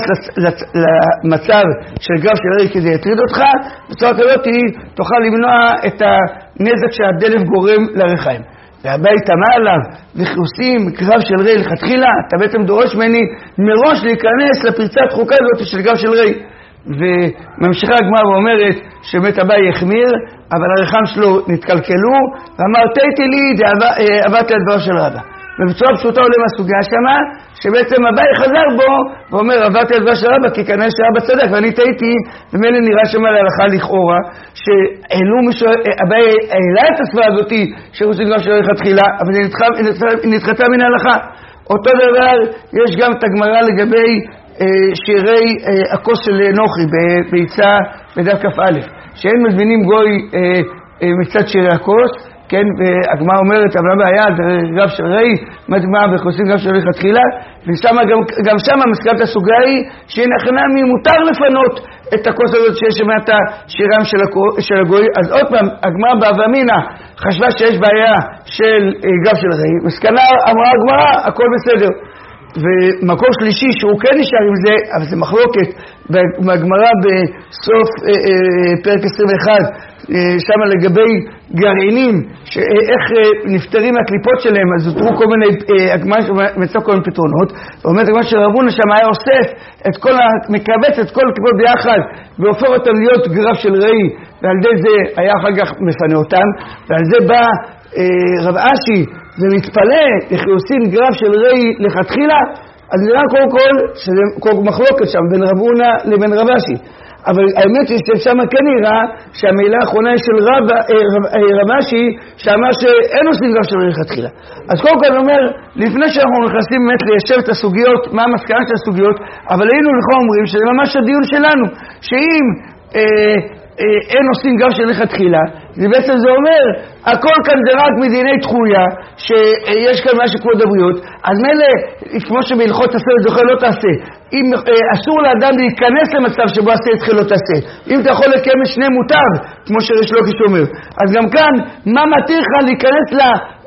S1: למצב של גרף של רי כדי יטריד אותך, בצורה כזאת תוכל למנוע את הנזק שהדלף גורם לרחיים. והבית אמר עליו, וכי גרף של רי לכתחילה, אתה בעצם דורש ממני מראש להיכנס לפרצת חוקה הזאת של גרף של רי. וממשיכה הגמרא ואומרת שבית אביי החמיר, אבל הרחם שלו נתקלקלו, ואמר תיתי לי עבדתי לדבר של רבא. ובצורה פשוטה עולה מהסוגיה שמה, שבעצם אביי חזר בו ואומר עבדתי לדבר של רבא, כי כנראה שרבא צדק ואני תיתי, ומילא נראה שמה להלכה לכאורה, שהעלו מישהו, אביי העלה את הסברה הזאת שרוצים גם שלא לכתחילה, אבל היא נדחתה מן ההלכה. אותו דבר יש גם את הגמרא לגבי שירי הכוס של נוחי ביצה בדף כ"א, שהם מזמינים גוי מצד שירי הכוס, כן, והגמרא אומרת, אבל הבעיה, זה גרף של רי, מדמה וחוסים גרף של רי חתחילה, וגם, גם שם המסקנת הסוגיה היא, שהנה חנמי מותר לפנות את הכוס הזאת שיש שם את השירם של, של הגוי. אז עוד פעם, הגמרא באבה אמינא חשבה שיש בעיה של גרף של רי, מסקנה אמרה הגמרא, הכל בסדר. ומקור שלישי שהוא כן נשאר עם זה, אבל זה מחלוקת, והגמרא בסוף אה, אה, פרק עשרים ואחת, אה, שמה לגבי גרעינים, איך אה, נפטרים מהקליפות שלהם, אז הותרו כל מיני, אה, הגמרא מצא כל מיני פתרונות, ואומרת הגמרא של רבונה שם היה אוסף, את כל המקבץ, את כל הקליפות ביחד, והופך אותם להיות גרף של ראי, ועל ידי זה היה אחר כך מפנה אותם, ועל זה בא אה, רב אשי, ומתפלא איך עושים גרף של רי לכתחילה, אז נראה קודם כל שזה כל מחלוקת שם בין רב הונא לבין רב אשי, אבל האמת היא ששם כן נראה שהמילה האחרונה של רב, רב אשי שאמר שאין עושים גרף של רי לכתחילה. אז קודם כל אני אומר, לפני שאנחנו נכנסים באמת ליישב את הסוגיות, מה המסקנה של הסוגיות, אבל היינו לכאורה אומרים שזה ממש הדיון שלנו, שאם אה, אין עושים גרף של לכתחילה, זה בעצם זה אומר, הכל כאן זה רק מדיני תחויה, שיש כאן משהו כבוד הבריות, אז מילא, כמו שבהלכות תעשה וזוכה לא תעשה, אם אסור לאדם להיכנס למצב שבו עשה את חילו תעשה, אם אתה יכול לקיים שני מותר, כמו שריש לוקיש אומר, אז גם כאן, מה מתיר לך להיכנס ל...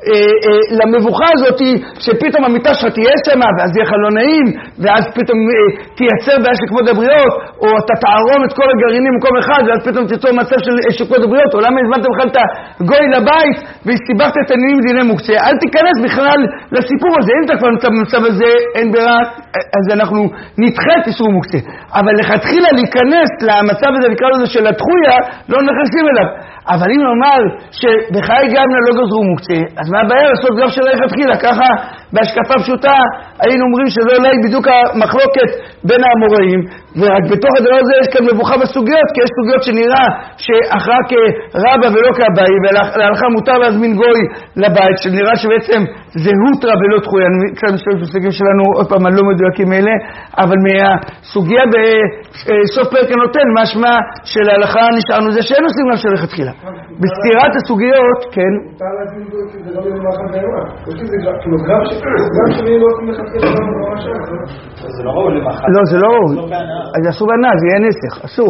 S1: למבוכה הזאת שפתאום המיטה שלך תהיה שמה ואז יהיה לך לא נעים ואז פתאום תייצר בעיה של כבוד הבריות או אתה תערום את כל הגרעינים במקום אחד ואז פתאום תיצור מצב של, של כבוד הבריות או למה הזמנת בכלל את הגוי לבית והסתיבכת את העניינים דיני מוקצה, אל תיכנס בכלל לסיפור הזה. אם אתה כבר נמצא במצב הזה אין ברירה, אז אנחנו נדחה את איסור מוקצה, אבל לכתחילה להיכנס למצב הזה נקרא לזה של התחויה לא נכנסים אליו. אבל אם נאמר שבחיי גמנה לא גזרו מוקצה, אז מה הבעיה לעשות גרף של רי חתחילה? ככה בהשקפה פשוטה היינו אומרים שזה אולי בדיוק המחלוקת בין האמוראים, ורק בתוך הדבר הזה יש כאן מבוכה בסוגיות, כי יש סוגיות שנראה שאחרה כרבא ולא כאביי, ולהלכה מותר להזמין גוי לבית, שנראה שבעצם זה הוטרה ולא תחויה. אני קצת משתמש בסוגים שלנו עוד פעם לא מדויקים אלה, אבל מהסוגיה בסוף פרק הנותן משמע של ההלכה נשארנו זה שאין עושים גרף של רי חתחילה. בסתירת הסוגיות, כן?
S6: מותר להזמין גוי כי זה לא במובן בהמה, כאילו גרף שלי לא עושים לכתחילה לא ממש אחר.
S4: זה לא ראוי למחר.
S1: לא, זה לא ראוי. אז אסור בענה, זה יהיה נסך, אסור.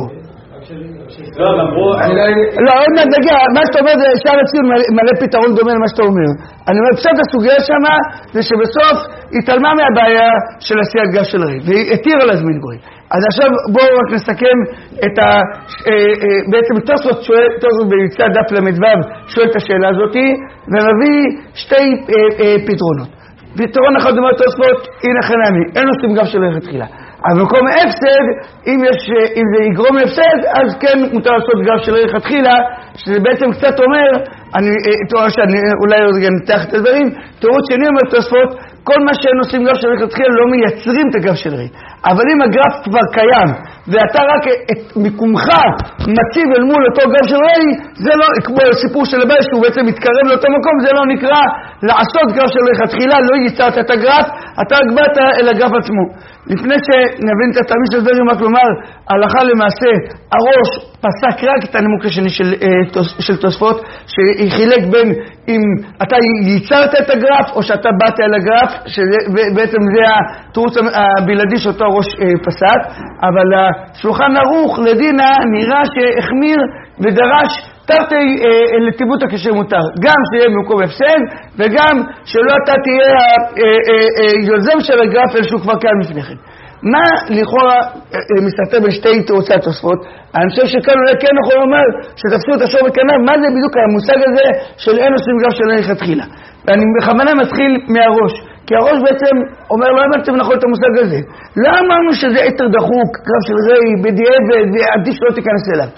S4: לא, למרו...
S1: לא, עוד מעט נגיע, מה שאתה אומר זה שער הציון מלא פתרון דומה למה שאתה אומר. אני אומר, פשוט הסוגיה שמה זה שבסוף התעלמה מהבעיה של עשיית גרף של רי, והיא התירה להזמין גוי. אז עכשיו בואו רק נסכם את ה... בעצם תוספות שואל, תוספות ביצע דף למדבב שואל את השאלה הזאת, ומביא שתי פתרונות. פתרון אחד אומר תוספות, הנה חנמי, אין עושים גרף של רי חתחילה. אבל במקום הפסד, אם, יש, אם זה יגרום להפסד, אז כן מותר לעשות גרף של רי חתחילה, שזה בעצם קצת אומר, אני, תורה שאני אולי נתח את הדברים, תורות שני אומר תוספות, כל מה שהם עושים גרף של רי חתחילה לא מייצרים את הגרף של רי. אבל אם הגרף כבר קיים, ואתה רק את מיקומך מציב אל מול אותו גרף של רי, זה לא, כמו סיפור של הבא שהוא בעצם מתקרב לאותו מקום, זה לא נקרא לעשות גרף של רי חתחילה, לא ייצרת את הגרף, אתה רק באת אל הגרף עצמו. לפני שנבין את התאמי של דברים, רק לומר, הלכה למעשה, הראש פסק רק את הנימוק השני של, של תוספות, שחילק בין אם אתה ייצרת את הגרף, או שאתה באת אל הגרף, שבעצם זה התירוץ הבלעדי שאותו הראש פסק, אבל השולחן ערוך לדינה נראה שהחמיר ודרש תרתי לטיבותא כשיר מותר, גם שיהיה במקום הפסד, וגם שלא אתה תהיה היוזם של הגרף אל שהוא כבר קיים לפני כן. מה לכאורה מסתתר בין שתי תירוצי התוספות? אני חושב שכאן אולי כן יכול לומר שתפסו את השור בכנף, מה זה בדיוק המושג הזה של אין עושים גרף של אין לכתחילה? ואני בכוונה מתחיל מהראש, כי הראש בעצם אומר לא אמרתם נכון את המושג הזה. לא אמרנו שזה יתר דחוק, גרף של ראי, בדיעבד, ועדיף שלא תיכנס אליו.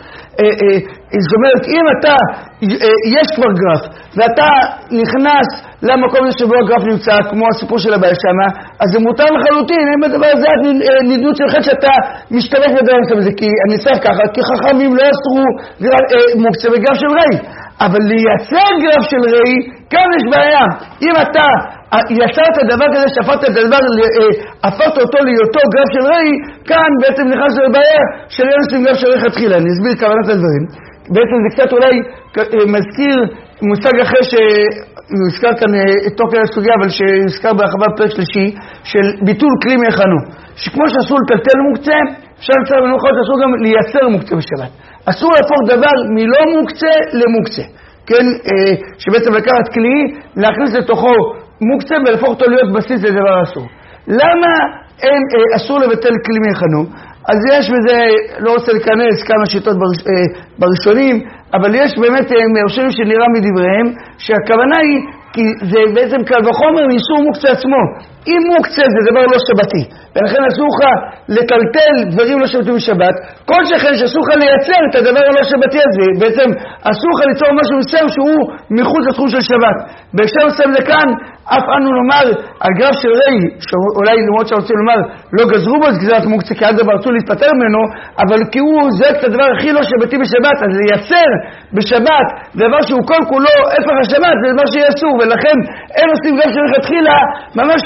S1: זאת אומרת, אם אתה, יש כבר גרף, ואתה נכנס למקום הזה שבו הגרף נמצא, כמו הסיפור של הבעל שמה, אז זה מותר לחלוטין, אין בדבר הזה נדנות שלך שאתה משתמש בדבר הזה, כי אני צריך ככה, כי חכמים לא אסרו מוקצה בגרף של ראי. אבל לייצר גרף של ראי, כאן יש בעיה. אם אתה יצרת דבר כזה, שפרת את הדבר, הפרת אותו להיותו גרף של ראי, כאן בעצם נכנס לבעיה של אין עושים גרף של ראי חתחילה. אני אסביר כוונת הדברים. בעצם זה קצת אולי מזכיר מושג אחר שהוזכר כאן תוך כדי הסוגיה, אבל שהוזכר בהרחבה בפרק שלישי, של ביטול כלי מהיכנו. שכמו שאסור לטלטל מוקצה, אפשר לצר בנוחות, אסור גם לייצר מוקצה בשבת. אסור להפוך דבר מלא מוקצה למוקצה. כן, שבעצם לקחת כלי, להכניס לתוכו מוקצה ולהפוך אותו להיות בסיס לדבר אסור. למה אין, אסור לבטל כלי מהיכנו? אז יש בזה, לא רוצה להיכנס כמה שיטות בראשונים, אבל יש באמת מראשונים שנראה מדבריהם, שהכוונה היא, כי זה בעצם קל וחומר מאיסור מוקצה עצמו. אם מוקצה זה דבר לא שבתי, ולכן אסור לך לטלטל דברים לא שבתים בשבת, כל שכן שאסור לך לייצר את הדבר הלא שבתי הזה, בעצם אסור לך ליצור משהו מסוים שהוא מחוץ לתחום של שבת. בהקשר מסוים זה כאן, אף אנו לומר, הגרף של ראי, שאולי למרות שרוצים לומר, לא גזרו בו את גזירת מוקצה, כי עד דבר רצו להתפטר ממנו, אבל כי הוא זועק את הדבר הכי לא שבתי בשבת, אז לייצר בשבת דבר שהוא כל כולו הפך השבת, זה דבר שיהיה אסור, ולכן אין עושים גרף של לכתחילה, ממש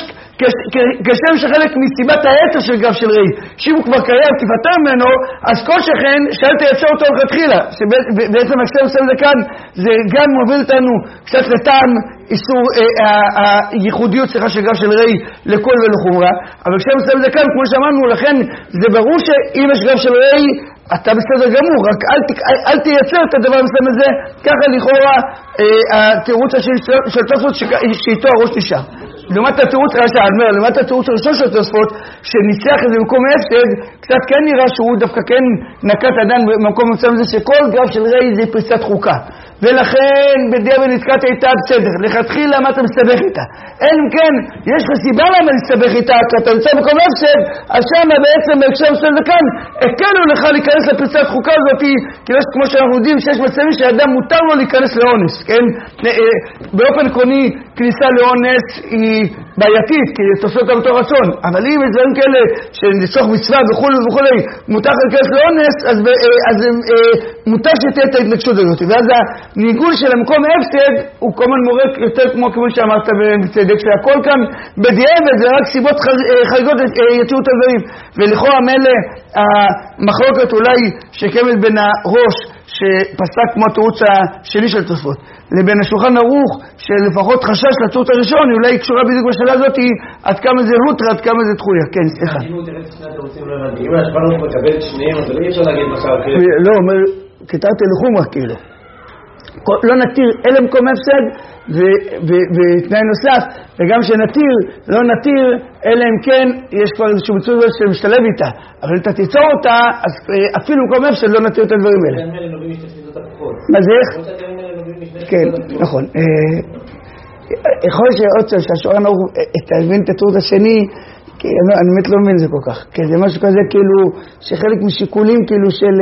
S1: כשם שחלק מסיבת היתר של גרף של ראי, שאם הוא כבר קיים תפטר ממנו, אז כל שכן שאל תייצר אותו לכתחילה, שבעצם הקשר מסוים זה כאן, זה גם מוביל אותנו קצת לטעם איסור הייחודיות סליחה של גרף של ראי לכל ולחומרה, אבל כשם מסוים זה כאן, כמו שאמרנו, לכן זה ברור שאם יש גרף של ראי אתה בסדר גמור, רק אל, אל תייצר את הדבר המסוים הזה, ככה לכאורה התירוץ של תוספות שאיתו הראש נשאר. לעומת התירוץ הראשון, לעומת התירוץ הראשון של תוספות, שניצח את זה במקום ההפסד, קצת כן נראה שהוא דווקא כן נקט עדיין במקום המסוים הזה, שכל גרף של ראי זה פריצת חוקה. ולכן בדיעבד נתקעת איתה בסדר, לכתחילה למה אתה מסתבך איתה? אין כן, יש לך סיבה למה להסתבך איתה, כי אתה יוצא במקום ההפסד, אז שם בעצם בהקשר מסוים וכאן, הקלו לך להיכנס לפריצת חוקה הזאת, כי יש כמו שאנחנו יודעים שיש מצבים שאדם מותר לו להיכנס לאונס, כן? באופן עקרוני, כניסה לאונס היא בעייתית, כי תעשו אותה בתור רצון, אבל אם יש דברים כאלה שנצטרך מצווה וכו' וכו', מותר להיכנס לאונס, אז, אז מותר שתהיה את ההתנגשות הזאת, ואז הניגול של המקום ההפסד הוא כל הזמן מורה יותר כמו כמו שאמרת בצדק, שהכל כאן בדיעבד זה רק סיבות חריגות יתירו את הדברים, ולכאורה מלא המחלוקת אולי שקיימת בין הראש שפסק כמו התירוץ השני של תוספות לבין השולחן ערוך שלפחות חשש לתירוץ הראשון, אולי היא קשורה בדיוק בשאלה הזאת, עד כמה זה הוטרה, עד כמה זה תחויה. כן, סליחה.
S4: אם הוא תראה את שני התירוצים לא הבנתי, אם ההשפעה לא מקבל את שניהם, אז אי אפשר להגיד משהו אחר.
S1: לא, אומר, כתרתי לחומרה כאילו. לא נתיר אלא מקום הפסד, ותנאי נוסף, וגם שנתיר, לא נתיר, אלא אם כן יש כבר איזשהו מצוי שמשתלב איתה, אבל אם אתה תיצור אותה, אז אפילו מקום הפסד לא נתיר את הדברים האלה. מה זה איך? כן, נכון. יכול להיות שעוד צל, שהשורן ערוך, תבין את התירוץ השני, כי אני באמת לא מבין זה כל כך, כי זה משהו כזה כאילו, שחלק משיקולים כאילו של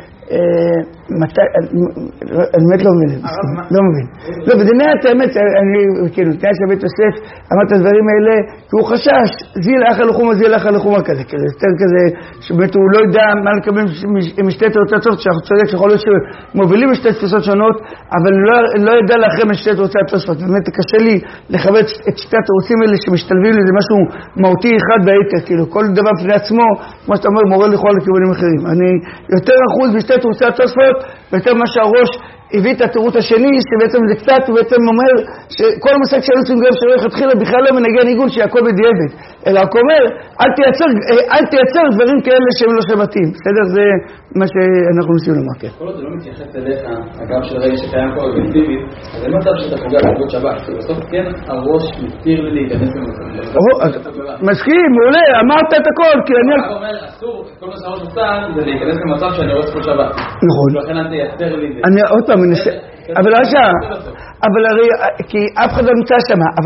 S1: אני באמת לא מבין, לא מבין. לא, בדיני האמת, אני, כאילו, תנאי של בית יוסף, אמרת את הדברים האלה, כי הוא חשש, זיל אחר לחומה, זיל אחר לחומה כזה, כזה, יותר כזה, שבאמת הוא לא יודע מה לקבל משתי תירוצי התוספות, שאנחנו צודק, שיכול להיות שמובילים משתי תפיסות שונות, אבל לא ידע לאחרי משתי תירוצי התוספות. באמת, קשה לי לכבד את שתי התירוצים האלה שמשתלבים לזה משהו מהותי אחד בהיתר, כאילו, כל דבר בפני עצמו, כמו שאתה אומר, מורה לכל לכיוונים אחרים. אני יותר אחוז בשתי תירוצי התוספות, ויותר מה שהראש הביא את התירוץ השני, שבעצם זה קצת, הוא בעצם אומר שכל המושג שאין עושים גרב של ריח התחילה בכלל לא מנגן עיגול שהכל בדיעבד, אלא הוא אומר, אל תייצר, אל תייצר דברים כאלה שהם לא שבתים, בסדר? זה מה שאנחנו ניסים לומר, כן.
S2: כל עוד זה לא מתייחס אליך, הגב של רגע שקיים פה אובייקטיבית, אז אין מצב שאתה פוגע בעבוד שבת, בסוף כן הראש מתיר לי להיכנס למצב.
S1: מסכים, מעולה, אמרת את הכל, כי אני...
S2: אתה אומר, אסור, כל מה שהראש עושה זה להיכנס למצב שאני רואה כל שבת.
S1: נכון.
S2: ולכן אל תייצר לי זה.
S1: אני עוד פעם מנסה, אבל אשה, אבל הרי, כי אף אחד לא נמצא שמה, אבל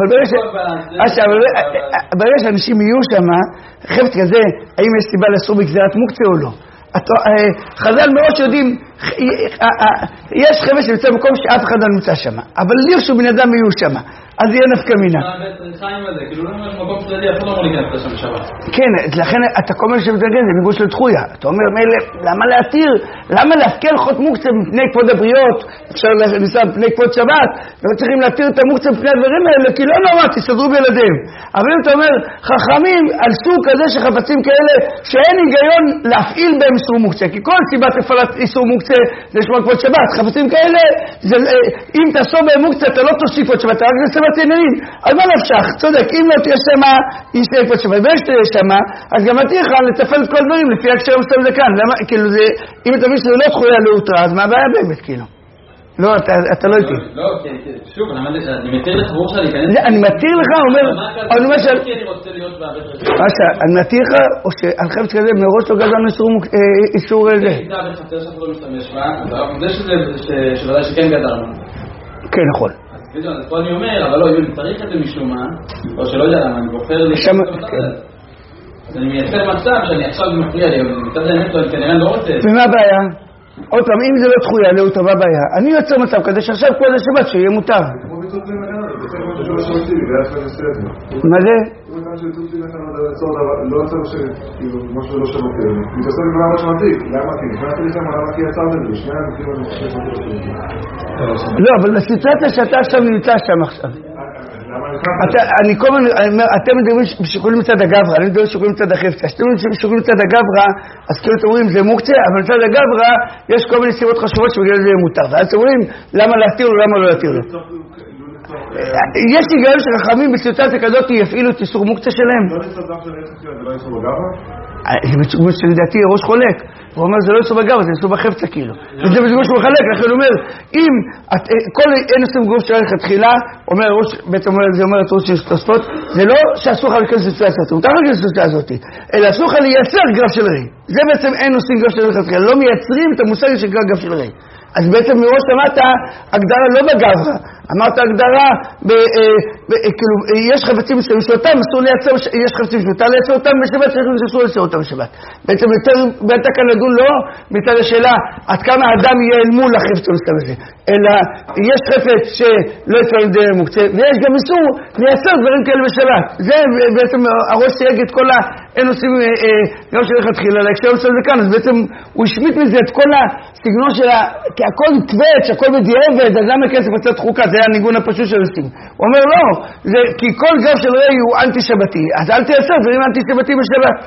S1: ברגע שאנשים יהיו שמה, חפץ כזה, האם יש סיבה לאסור בגזירת מוקצה או לא? חז"ל מאוד יודעים, יש חפץ שנמצא במקום שאף אחד לא נמצא שמה, אבל לרשו בן אדם יהיו שמה, אז יהיה נפקא מינה.
S2: כאילו לא אומר מקום צדדי, אף אחד לא אמור להיכנס לשם בשבת.
S1: כן, לכן אתה אומר שמתנגן, זה ניגוש לתחויה. אתה אומר, למה להתיר? למה להפקל חוט מוקצה מפני כבוד הבריות? אפשר לנסוע מפני כבוד שבת, לא צריכים להתיר את המוקצה מפני הדברים האלה, כי לא נורא, תסתדרו בילדיהם. אבל אם אתה אומר, חכמים על סוג כזה שחפצים כאלה, שאין היגיון להפעיל בהם איסור מוקצה, כי כל סיבת הפעלת איסור מוקצה זה לשמוע כבוד שבת. חפצים כאלה, זה, אם תעשור בהם מוקצה, אתה לא תוסיף עוד שבת, רק נעשה בתעניינים. אז מה נפשך? צודק, אם לא תהיה שמה, ישתהיה כבוד שבת. ויש תהיה שמה, אז גם עתיך לתפעל את כל דברים לפי הקשר המסתם זה כאן. למה, כאילו זה, אם אתה מבין שזה לא תחויה לאוטרה, אז מה הבעיה באמת, כאילו? לא, אתה לא איתי.
S2: לא, כן, שוב, אני מתיר לך ברור שאני אכנס...
S1: אני מתיר לך, אומר... אני אומר של... אני מתיר לך, או שעל חפץ כזה מראש לא גזרנו איסור זה.
S2: זה שוודאי שכן גזרנו.
S1: כן, נכון.
S2: אז פה אני אומר, אבל לא, אם צריך את זה משום מה, או שלא יודע למה, אני בוחר לי... אז אני מייצר מצב שאני עכשיו מפריע לי, מצד האמת לא, כנראה לא רוצה...
S1: ומה הבעיה? עוד פעם, אם זה לא תחויה, לא טובה בעיה. אני יוצר מצב כזה שעכשיו כל השבת שיהיה מותר. מה זה?
S8: לא יצר שכאילו משהו לא שמעתי. מתעסק במה מה שמעתי. למה כי? נכנסתי לי שם, למה כי יצרת את זה? שני המקרים אני חושב שמעתי.
S1: לא, אבל בסיטואציה שאתה עכשיו נמצא שם עכשיו. אני כל הזמן, אתם מדברים בשיקולים מצד הגברה, אני מדבר בשיקולים מצד החפצה. כשאתם מדברים בשיקולים מצד הגברה, אז כאילו אתם אומרים זה מוקצה, אבל מצד הגברה יש כל מיני סיבות חשובות שבגלל זה יהיה מותר. ואז אתם אומרים למה להתיר לו, למה לא להתיר לו. יש לי גאול שחכמים בסיטואציה כזאת יפעילו את איסור מוקצה שלהם.
S8: לא לצדם של איסור זה לא איסור בגברה?
S1: זה בצורה שלדעתי ראש חולק. הוא אומר זה לא איסור בגברה, זה איסור בחפצה כאילו. וזה בצורה שהוא מחלק, לכן הוא אומר, אם כל אין איסור בגוף של ערך התחילה, בעצם זה אומר את ראש של תוספות, זה לא שאסור לך להיכנס לסיטואציה הזאת, מותר להיכנס לסיטואציה הזאת, אלא אסור לך לייצר גרף של ראי. זה בעצם אין עושים גרף של ערך התחילה, לא מייצרים את המושג של גרף של ראי. אז בעצם מראש אמרת הגדרה לא בגברה, אמרת הגדרה, כאילו, יש חפצים מסוימים שאותם אסור לייצר, יש חפצים שאותם לייצר אותם בשבת, צריך אסור לייצר אותם בשבת. בעצם יותר, בעצם כאן לדון לא, מצד השאלה, עד כמה האדם יהיה אל מול החפץ המסוים הזה, אלא יש חפץ שלא יצא לידי מוקצה, ויש גם איסור לייצר דברים כאלה בשבת. זה בעצם הראש סייג את כל ה... אין עושים גם שלך התחילה, להקשר מסוים זה כאן, אז בעצם הוא השמיט מזה את כל הסגנון שלה, כי הכל קבץ, הכל בדיעבד, אז למה כסף הצעת חוקה? זה היה הניגון הפשוט של הסים. הוא אומר לא, זה, כי כל גרף של ראי הוא אנטי-שבתי, אז אל תייצר דברים אנטי-שבתי בשבת.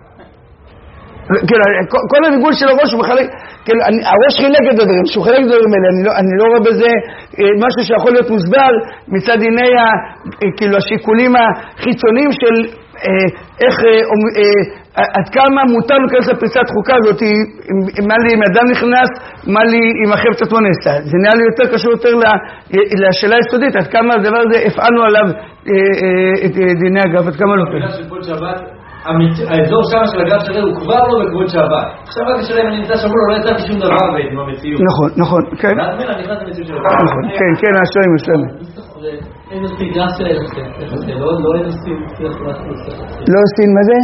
S1: כל הניגון של הראש הוא מחלק, הראש חילק את הדברים, שהוא חילק את הדברים האלה, אני לא, אני לא רואה בזה משהו שיכול להיות מוסבר מצד עיני כאילו השיקולים החיצוניים של איך, עד כמה מותר להיכנס לפריצת חוקה הזאת, מה לי אם אדם נכנס, מה לי אם החפץ עצמו נעשה. זה נראה לי יותר קשור יותר לשאלה היסודית, עד כמה הדבר הזה הפעלנו עליו את דיני הגרף, עד כמה לא כן.
S4: האזור שם של הגרף שלהם הוא כבר לא בכבוד שבת. עכשיו רק השאלה אם אני נמצא שם לא יצאתי שום דבר בעצם במציאות.
S1: נכון, נכון, כן.
S4: ואז מי נכנס למציאות של הגרף.
S1: נכון, כן, כן, השלם, השלם.
S9: אין עושים גרף של הלכת, לא אין עושים
S1: לא עושים מה זה?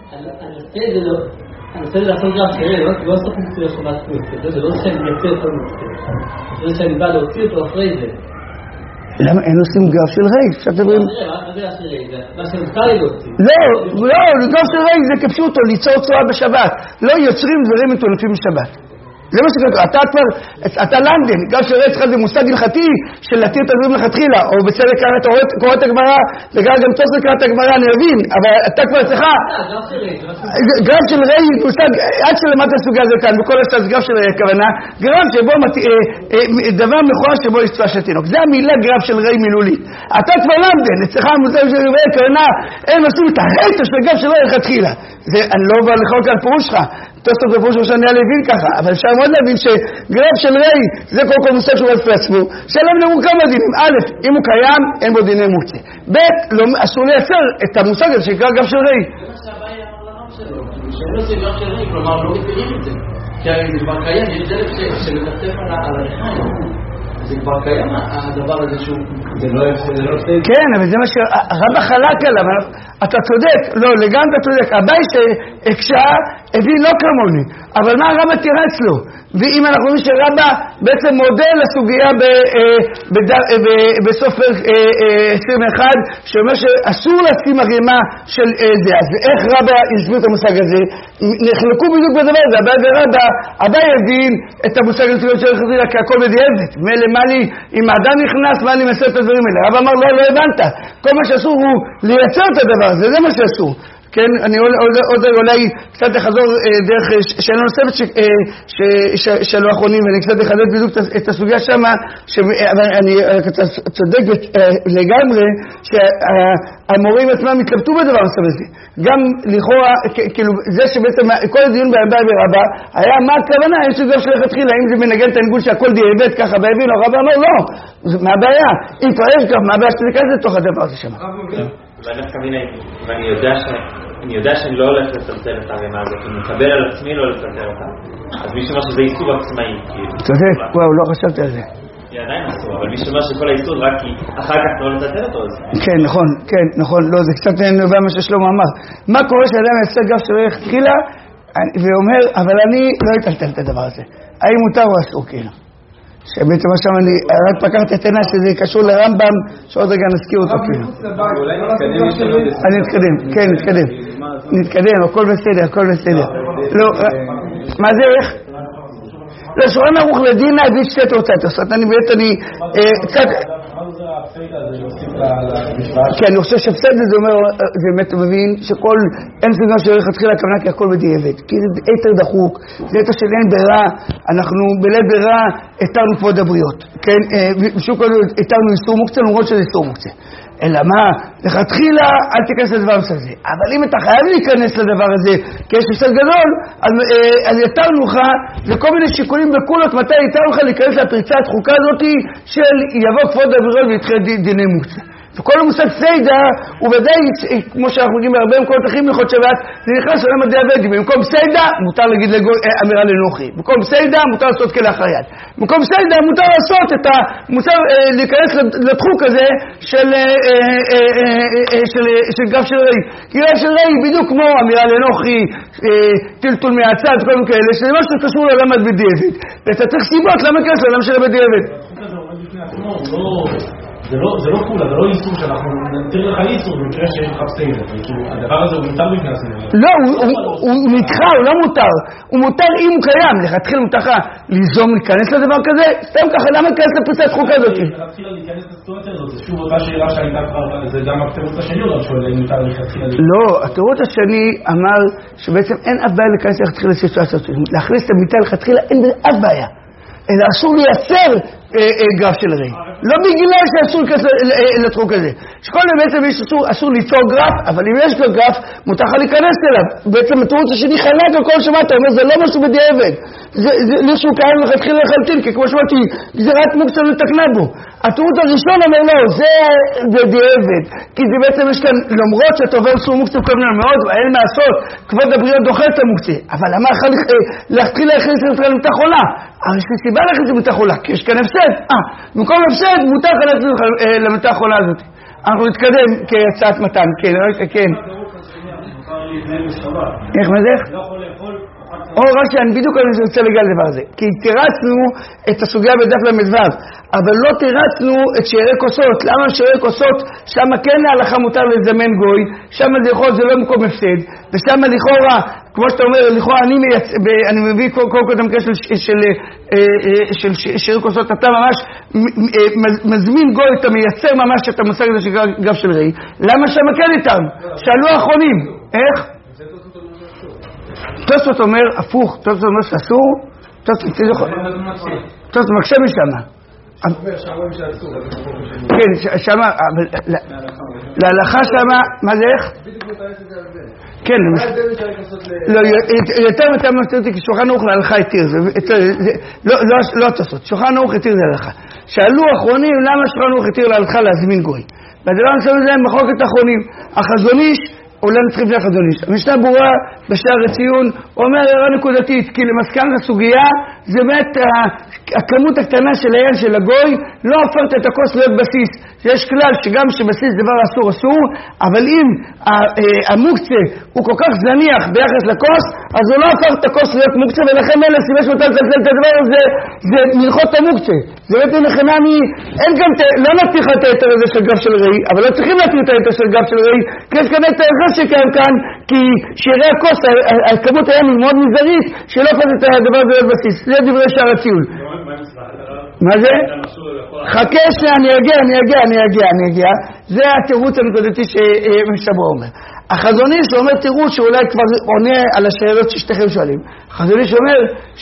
S9: אני רוצה לעשות גרף כאלה, לא עושים מצויה חומת מוצא, זה לא שאני מייצר אותו מוצא, זה שאני בא להוציא אותו אחרי זה.
S1: למה אין עושים גרף של ראי? עכשיו תדברים...
S9: מה זה גרף של ראי? מה שמותר לי להוציא.
S1: לא, לא, גרף של ראי זה כפשוטו, ליצור צורה בשבת. לא יוצרים דברים מטונפים בשבת. זה מה שכתוב, אתה כבר, אתה למדן, גם שראה אצלך זה מושג הלכתי של להתיר את הדברים לכתחילה, או בסדר אתה קורא את הגמרא, וגם גם תוספות קרא את הגמרא, אני מבין, אבל אתה כבר אצלך, גרב של ראי, מושג, עד שלמדת הסוגיה הזה כאן, בכל השתת גרב של ראי הכוונה, גרב שבו, דבר מכוער שבו יש צועה של תינוק, זה המילה גרב של ראי מילולית, אתה כבר למדן, אצלך המושג של ראי הכוונה, הם עושים את הרייטה של גרב של ראי לכתחילה, זה, אני לא בא לכל כאן פירוש שלך, תוספות בפירוש ראשון היה להבין ככה, אבל אפשר מאוד להבין שגרב של ראי זה כל כל מושג שהוא רצף לעצמו, שאליו נאמרו כמה דינים. א', אם הוא קיים, אין בו דיני מוקצה. ב', לא, אסור לייצר את המושג הזה שנקרא גרב של ראי.
S9: זה מה שהבאי אמר לרב שלו, שלא זה גרב של ראי, כלומר לא מתקיים את זה. כי הרי זה כבר קיים, יש דלק שמטפטף על הלחיים. זה כבר קיים הדבר הזה שהוא... זה לא הפסד.
S1: כן, אבל זה מה שהרבא חלק עליו. אתה צודק, לא, לגמרי אתה צודק. הבאי שהקשה הביא לא כמוני, אבל מה הרבא תירץ לו? ואם אנחנו רואים שרבא בעצם מודה לסוגיה בסוף עשרים ואחת, שאומר שאסור לשים הרימה של זה, אז איך רבא הסביר את המושג הזה? נחלקו בדיוק בדבר הזה, הבאי ורבא, הבאי הבין את המושג הזה של חזירה כהכל בדיעבד, מה לי, אם האדם נכנס, מה לי מסר את הדברים האלה? רבא אמר, לא, לא הבנת, כל מה שאסור הוא לייצר את הדבר הזה, זה מה שאסור. כן, אני עוד אולי קצת לחזור דרך שאלה נוספת שלא אחרונים, ואני קצת לחדד בדיוק את הסוגיה שם, שאני צודק לגמרי שהמורים עצמם התלבטו בדבר נוסף הזה. גם לכאורה, כאילו, זה שבעצם כל הדיון בהבא ורבא היה מה הכוונה, יש לי גם שלכתחילה, האם זה מנגן את הנגול שהכל דיעבד ככה בהבין, או רבא אמר לא, מה הבעיה? אם כבר יש כך, מה הבעיה שזה כזה תוך הדבר הזה שם?
S3: ואני יודע ש... אני יודע שאני לא הולך לצלצל את הרימה הזאת, אני מקבל על עצמי לא לצלצל אותה. אז מי שאומר שזה איסור עצמאי, כאילו.
S1: צודק, וואו, לא חשבתי על זה.
S3: זה עדיין אסור, אבל מי שאומר שכל האיסור רק כי אחר כך לא לצלצל אותו, אז...
S1: כן, נכון, כן, נכון, לא, זה קצת נובע מה ששלמה אמר. מה קורה שאדם יעשה גב שלא תחילה, ואומר, אבל אני לא אטלטל את הדבר הזה. האם מותר או אסור, כאילו? שבעצם עכשיו אני רק פקחת את עיניי שזה קשור לרמב"ם שעוד רגע נזכיר אותו כאילו. אני נתקדם, כן נתקדם, נתקדם, הכל בסדר, הכל בסדר. לא, מה זה איך? לא, שורם ערוך לדין להביא שתי תוצאות, זאת אומרת, אני באמת, אני קצת... כן, אני חושב שהפסד זה אומר, זה באמת מבין שכל, אין סגנון שהולך להתחיל הכוונה כי הכל בדיעבד, כי זה יתר דחוק, זה יתר של אין בירה, אנחנו בלית בירה התרנו כבוד הבריות, כן, בשוק כזה התרנו איסור מוקצה, למרות שזה איסור מוקצה. אלא מה, לכתחילה אל תיכנס לדבר הזה, אבל אם אתה חייב להיכנס לדבר הזה כי יש הפסד גדול, אז יתרנו לך לכל מיני שיקולים בקולות מתי יתרנו לך להיכנס לפריצה התחוקה הזאת של יבוא כבוד הבריות ויתחיל דיני מוקצה. וכל המושג סיידה הוא ודאי, כמו שאנחנו יודעים בהרבה מקומות אחרים ללכות שבת, זה נכנס לעולם הדיעבדי. במקום סיידה מותר להגיד אמירה לנוחי, במקום סיידה מותר לעשות כלאחר יד, במקום סיידה מותר לעשות את ה... מותר להיכנס לתחוק הזה של של גב של ראי, כי גב של ראי בדיוק כמו אמירה לנוחי, טלטול מהצד, כל מיני כאלה, שזה משהו שקשור לעולם הדיעבד, ואתה צריך סיבות למה כנס לעולם של הדיעבד.
S5: זה לא, זה לא כולה, זה לא איסור שאנחנו נתיר לך איסור במקרה שאין לך בסדר, הדבר הזה הוא מותר בפני הסדר.
S1: לא, הוא נדחה, הוא לא מותר, הוא מותר אם הוא קיים, לכתחילה מותר לך ליזום להיכנס לדבר כזה, סתם ככה, למה להיכנס לפריצת חוקה הזאת?
S5: לכתחילה להיכנס לסיטואציה הזאת, זה שוב אותה שאלה שהייתה כבר, זה גם התירוץ השני עוד שואל, אם מותר לכתחילה...
S1: לא, התירוץ השני אמר שבעצם אין אף בעיה להיכנס לכתחילה לסיטואציה הזאת, להכניס את המיטה לכתחילה אין בזה אף בעיה, אלא אסור לייצר גרף של ראי. לא בגלל שאסור לתחוק הזה. שכל זה בעצם יש אסור, אסור ליצור גרף, אבל אם יש לו גרף, מותר לך להיכנס אליו. בעצם התירוץ השני חלק על כל שמעת, אומר, זה לא משהו בדיעבד. זה לא שהוא קיים לכתחילה לחלוטין, כי כמו שמעתי, זה רק מוקצה לתקנה בו. התירוץ הראשון אומר לא, זה בדיעבד. כי זה בעצם יש כאן, למרות שאתה עובר סור מוקצה כמובן מאוד, אין מעשות, כבוד הבריות דוחה את המוקצה. אבל למה להתחיל להכניס לתחילה למיטה חולה? אבל יש לי סיבה להכניס למיטה חולה, כי יש כאן הפסד. אה, במקום הפסד, מותר להכניס למיטה החולה הזאת. אנחנו נתקדם כהצעת מתן, כן, כן. איך מזך? או רשי, אני בדיוק אני רוצה לגע לדבר הזה, כי תירצנו את הסוגיה בדף למדבר, אבל לא תירצנו את שערי כוסות. למה שערי כוסות? שם כן להלכה מותר לזמן גוי, שם לכאורה זה לא מקום הפסד, ושם לכאורה כמו שאתה אומר, לכאורה אני, מייצ... אני מביא כל קודם המקרה של, של, של, של שיר כוסות, אתה ממש מזמין גוי, אתה מייצר ממש את המושג הזה של גב של ראי. למה שם כן איתם? שאלו האחרונים. איך? תוספות אומר, הפוך, תוספות אומר שאסור, תוספות מקשה משם. כן, שם, להלכה שם, מה זה איך? כן, יותר יותר מסתיר אותי, כי שולחן ערוך להלכה התיר, לא תעשות, שולחן ערוך התיר זה הלכה. שאלו האחרונים, למה שולחן ערוך התיר להלכה להזמין גוי? והדבר נמצא בזה הם מחלוקת האחרונים. החזון איש, אולי נצטרף לחזון איש. המשנה ברורה בשער הציון אומר הערה נקודתית, כי למסקנת הסוגיה זה באמת הכמות הקטנה של היין של הגוי לא הופכת את הכוס להיות בסיס. יש כלל שגם שבסיס דבר אסור אסור, אבל אם המוקצה הוא כל כך זניח ביחס לכוס, אז הוא לא הופך את הכוס להיות מוקצה, ולכן אלה סיבה שמותר לצלצל את הדבר הזה, זה מלכות המוקצה. זה באמת נכנע מי, אין גם, לא נתיך את היתר הזה של גב של ראי, אבל לא צריכים להתיר את היתר של גב של ראי, כי יש כאן את היתר שקיים כאן, כי שירי הכוס, הכמות היה מאוד מזרית, שלא הופך את הדבר הזה להיות בסיס. זה דברי שער הציון. מה זה? חכה שנייה, אני אגיע, אני אגיע, אני אגיע, אני אגיע. זה התירוץ הנקודתי שמשתבר אומר. החזון איש אומר תירוץ שאולי כבר עונה על השאלות ששתיכם שואלים. החזון איש אומר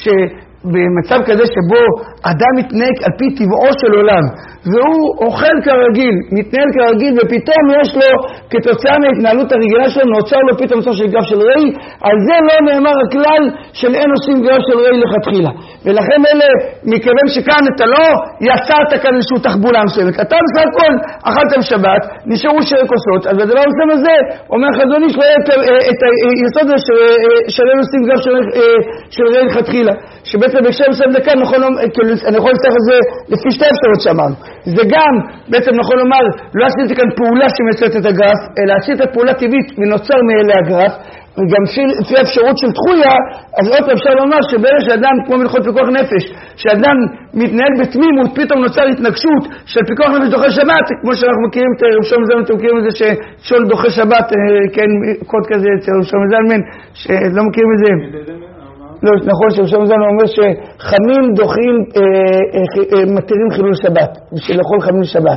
S1: שבמצב כזה שבו אדם מתנהג על פי טבעו של עולם, והוא אוכל כרגיל, מתנהל כרגיל, ופתאום יש לו, כתוצאה מההתנהלות הרגילה שלו, נוצר לו פתאום מצב של גב של ראי, על זה לא נאמר הכלל של אין עושים גב של ראי לכתחילה. ולכן אלה, מכיוון שכאן אתה לא יצרת כאן איזשהו תחבולה מסוימת, אתה בסך הכל אכלתם שבת, נשארו שרי כוסות, אז בדבר מסוים הזה, אומר חזון איש, לא את היסוד הזה של אין עושים גב של ראי לכתחילה, שבעצם בהקשר מסוים זה כאן, אני יכול לצטרך את זה לפי שתי אפשרות שאמרנו. זה גם, בעצם נכון לומר, לא עשיתי כאן פעולה שמייצרת את הגרף, אלא עשית פעולה טבעית ונוצר מאלה הגרף, וגם לפי האפשרות של תחויה, אז עוד אפשר לומר שבאלה שאדם, כמו מלכות פיקוח נפש, שאדם מתנהל בתמימות, פתאום נוצר התנגשות של פיקוח נפש דוחה שבת, כמו שאנחנו מכירים את רשום זלמן, אתם מכירים את זה ששול דוחה שבת, כן, קוד כזה אצל רשום זלמן, שלא מכירים את זה. לא, נכון שרשום זלמן אומר שחמים דוחים, מתירים חילול שבת, בשביל לאכול חמים שבת.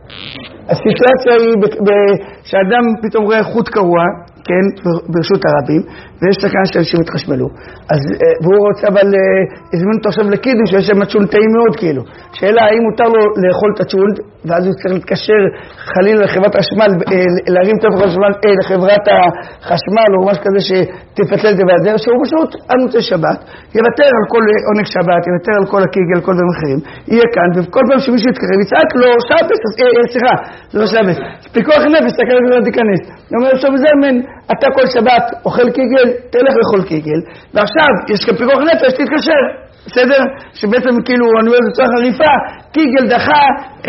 S1: הסיטואציה היא שאדם פתאום רואה חוט קרוע, כן, ברשות הרבים, ויש סכנה שאנשים התחשמלו. אז, והוא רוצה אבל, הזמין אותו עכשיו לקידוש, שיש שם צ'ון טעים מאוד כאילו. שאלה, האם מותר לו לאכול את הצ'ון, ואז הוא צריך להתקשר חליל לחברת החשמל, להרים את החשמל, לחברת החשמל, או משהו כזה שתפצל את הבאדר, שהוא פשוט על מוצאי שבת, יוותר על כל עונג שבת, יוותר על כל הקיגל, על כל דברים אחרים, יהיה כאן, וכל פעם שמישהו יתקרב, יצעק לו, שבת, סליחה, זה לא שבת, פיקוח נפש, תקרב ולא תיכנס. הוא אומר, עכשיו זה מן, אתה כל שבת אוכל קיגל, תלך לאכול קיגל, ועכשיו יש כאן פיקוח נפש, תתקשר, בסדר? שבעצם כאילו, אני אומר, זו צורה חריפה, קיגל דחה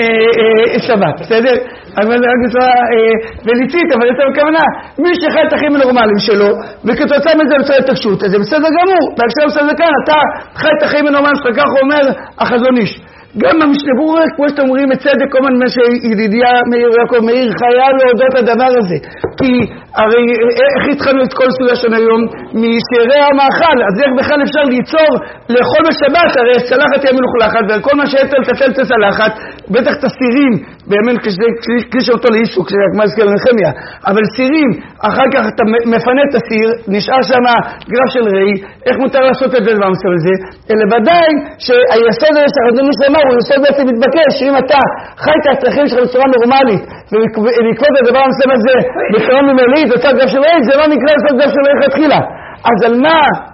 S1: שבת, בסדר? אבל רק בצורה וליצית, אבל יותר בכוונה, מי שחי את החיים הנורמליים שלו, וכתוצאה מזה יוצא התקשות, אז זה בסדר גמור, בהקשר בסדר כאן, אתה חי את החיים הנורמליים שלך, כך הוא אומר החזון איש. גם המשנה ברורה, כמו שאתם אומרים, בצדק, כל הזמן שידידיה מאיר יעקב מאיר חיה להודות לדבר הזה. כי הרי איך התחלנו את כל סוגיה שלנו היום? משערי המאכל, אז איך בכלל אפשר ליצור לאכול בשבת? הרי צלחת תהיה מלוכלכת, וכל מה שאתל תפל תצלחת, בטח את הסירים, באמת כשקלישה אותו לאיסוק, כמו הזכיר לנחמיה, אבל סירים, אחר כך אתה מפנה את הסיר, נשאר שם גרף של ראי, איך מותר לעשות את זה דבר מסוים הזה? אלא ודאי שהיסוד הזה שהחזון איש אמר, הוא יסוד בעצם מתבקש, שאם אתה חי את הצרכים שלך בצורה נורמלית, ולקבוד את הדבר המסוים הזה בצורה ממלית, בצד גרף של ראי, זה לא נקרא לעשות גרף של ראי חתחילה. אז על מה,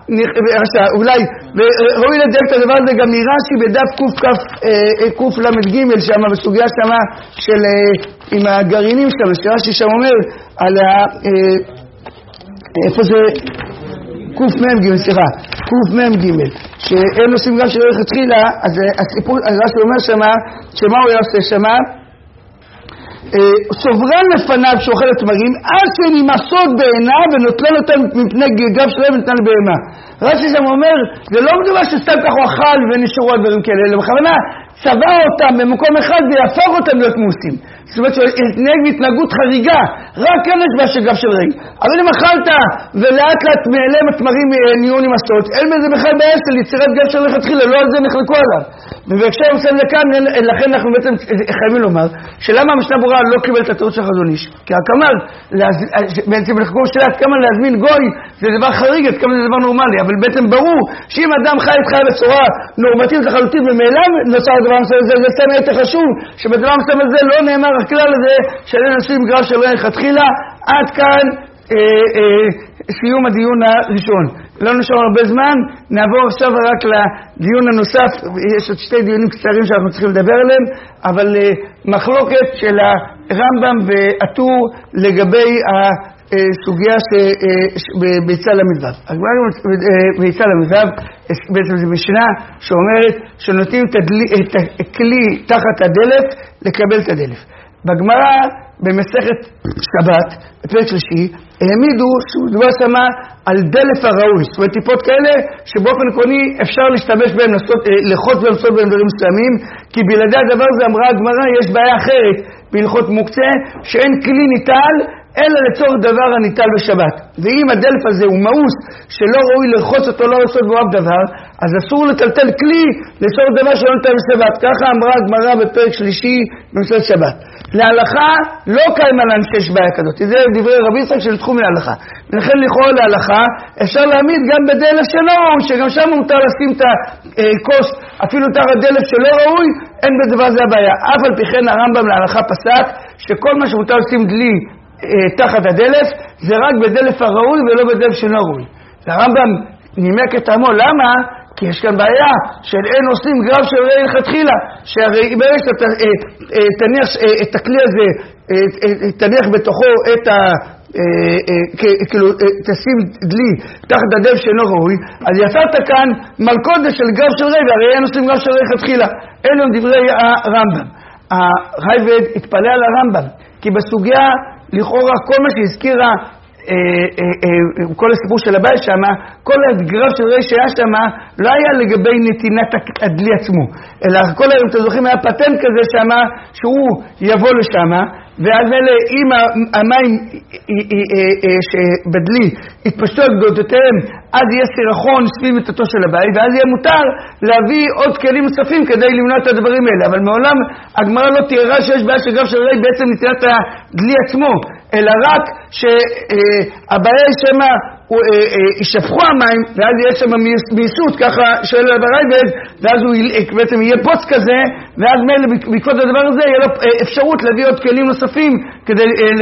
S1: אולי, ראוי לדייק את הדבר הזה גם מרש"י בדף קוף למד ג' שם, בסוגיה שמה של, עם הגרעינים שם, שרש"י שם אומר, על ה... איפה זה? קוף מם ג', סליחה, קוף מם ג', שהם עושים גם של ראי חתחילה, אז הסיפור, רש"י אומר שמה, שמה הוא היה עושה שמה? סוברן לפניו שאוכל התמרים עד שנמסות בעיניו ונוטלו אותם מפני גב שלהם ונתן לבהמה. רש"י שם אומר, זה לא מדובר שסתם כך הוא אכל ונשארו הדברים כאלה, אלא בכוונה צבע אותם במקום אחד ויהפוך אותם להיות מוסים. זאת אומרת שהוא התנהג בהתנהגות חריגה, רק כאן יש בעיה של גב של רגל. אבל אם אכלת ולאט לאט מאליהם התמרים נהיו נמסות, אין בזה בכלל בעיה של יצירת גב של רגל תחילה, לא על זה נחלקו עליו. ובהקשר עושה את זה כאן, לכן אנחנו בעצם חייבים לומר, שלמה המשנה ברורה לא קיבל את התירוץ של החזון איש? כי הכמל, בעצם לחקור שאלה עד כמה להזמין גוי, זה דבר חריג, עד כמה זה דבר נורמלי, אבל בעצם ברור שאם אדם חי את חי בצורה נורמטיבית לחלוטין, ומאליו נוצר הדבר מסוים הזה, זה סתם יותר חשוב, שבדבר מסוים הזה לא נאמר הכלל הזה, שאין עושים גרב של רגל תחילה. עד כאן אה, אה, סיום הדיון הראשון. לא נשאר הרבה זמן, נעבור עכשיו רק לדיון הנוסף, יש עוד שתי דיונים קצרים שאנחנו צריכים לדבר עליהם, אבל אה, מחלוקת של הרמב"ם והטור לגבי הסוגיה שביצה למזבב. ביצה למזבב, בעצם זו משנה שאומרת שנותנים את הכלי תחת הדלף לקבל את הדלף. בגמרא במסכת שבת, בפרק שלישי, העמידו שדבר שמה על דלף הראוי, זאת אומרת טיפות כאלה שבאופן עקרוני אפשר להשתמש בהם, לחוץ ולעשות בהם דברים מסוימים, כי בלעדי הדבר זה אמרה הגמרא, יש בעיה אחרת בהלכות מוקצה, שאין כלי ניטל אלא לצורך דבר הניטל בשבת. ואם הדלף הזה הוא מאוס שלא ראוי לרחוץ אותו, לא לעשות בו אף דבר, אז אסור לטלטל כלי לצורך דבר שלא ניטל בשבת. ככה אמרה הגמרא בפרק שלישי במסכת שבת. להלכה לא קיימה לנו שיש בעיה כזאת. זה דברי רבי יצחק של תחום להלכה. ולכן לכאורה להלכה אפשר להעמיד גם בדלף שלא ראוי, שגם שם מותר לשים את הכוס אפילו תחת דלף שלא ראוי, אין בדבר זה הבעיה. אף על פי כן הרמב"ם להלכה פסק שכל מה שמותר לשים דלי תחת הדלף זה רק בדלף הראוי ולא בדלף שלא ראוי. הרמב"ם נימק את עמו, למה? כי יש כאן בעיה של אין עושים גרב של רגל לכתחילה, שהרי ברגע שאתה תניח את הכלי הזה, תניח בתוכו את ה... כאילו תשים דלי תחת הדלף שאינו ראוי, אז יצרת כאן מלכודת של גרב של רגל, הרי אין עושים גרב של רגל לכתחילה. אלו הם דברי הרמב"ם. הרייבד התפלא על הרמב"ם, כי בסוגיה לכאורה כל מה שהזכירה כל הסיפור של הבית שם, כל הגרב של רגל שהיה שם לא היה לגבי נתינת הדלי עצמו, אלא כל היום אתם זוכרים היה פטנט כזה שם שהוא יבוא לשם, ואז אלה אם המים שבדלי יתפשטו על גדולותיהם, אז יהיה סירחון סביב מיטתו של הבית, ואז יהיה מותר להביא עוד כלים נוספים כדי למנוע את הדברים האלה. אבל מעולם הגמרא לא תיארה שיש בעיה של גרב של רגל בעצם נתינת הדלי עצמו, אלא רק שהבעיה היא שמה ישפכו המים, ואז יהיה שם מייסות, ככה שואל על הרייבד, ואז הוא בעצם יהיה פוץ כזה, ואז מילא בעקבות הדבר הזה יהיה לו אפשרות להביא עוד כלים נוספים כדי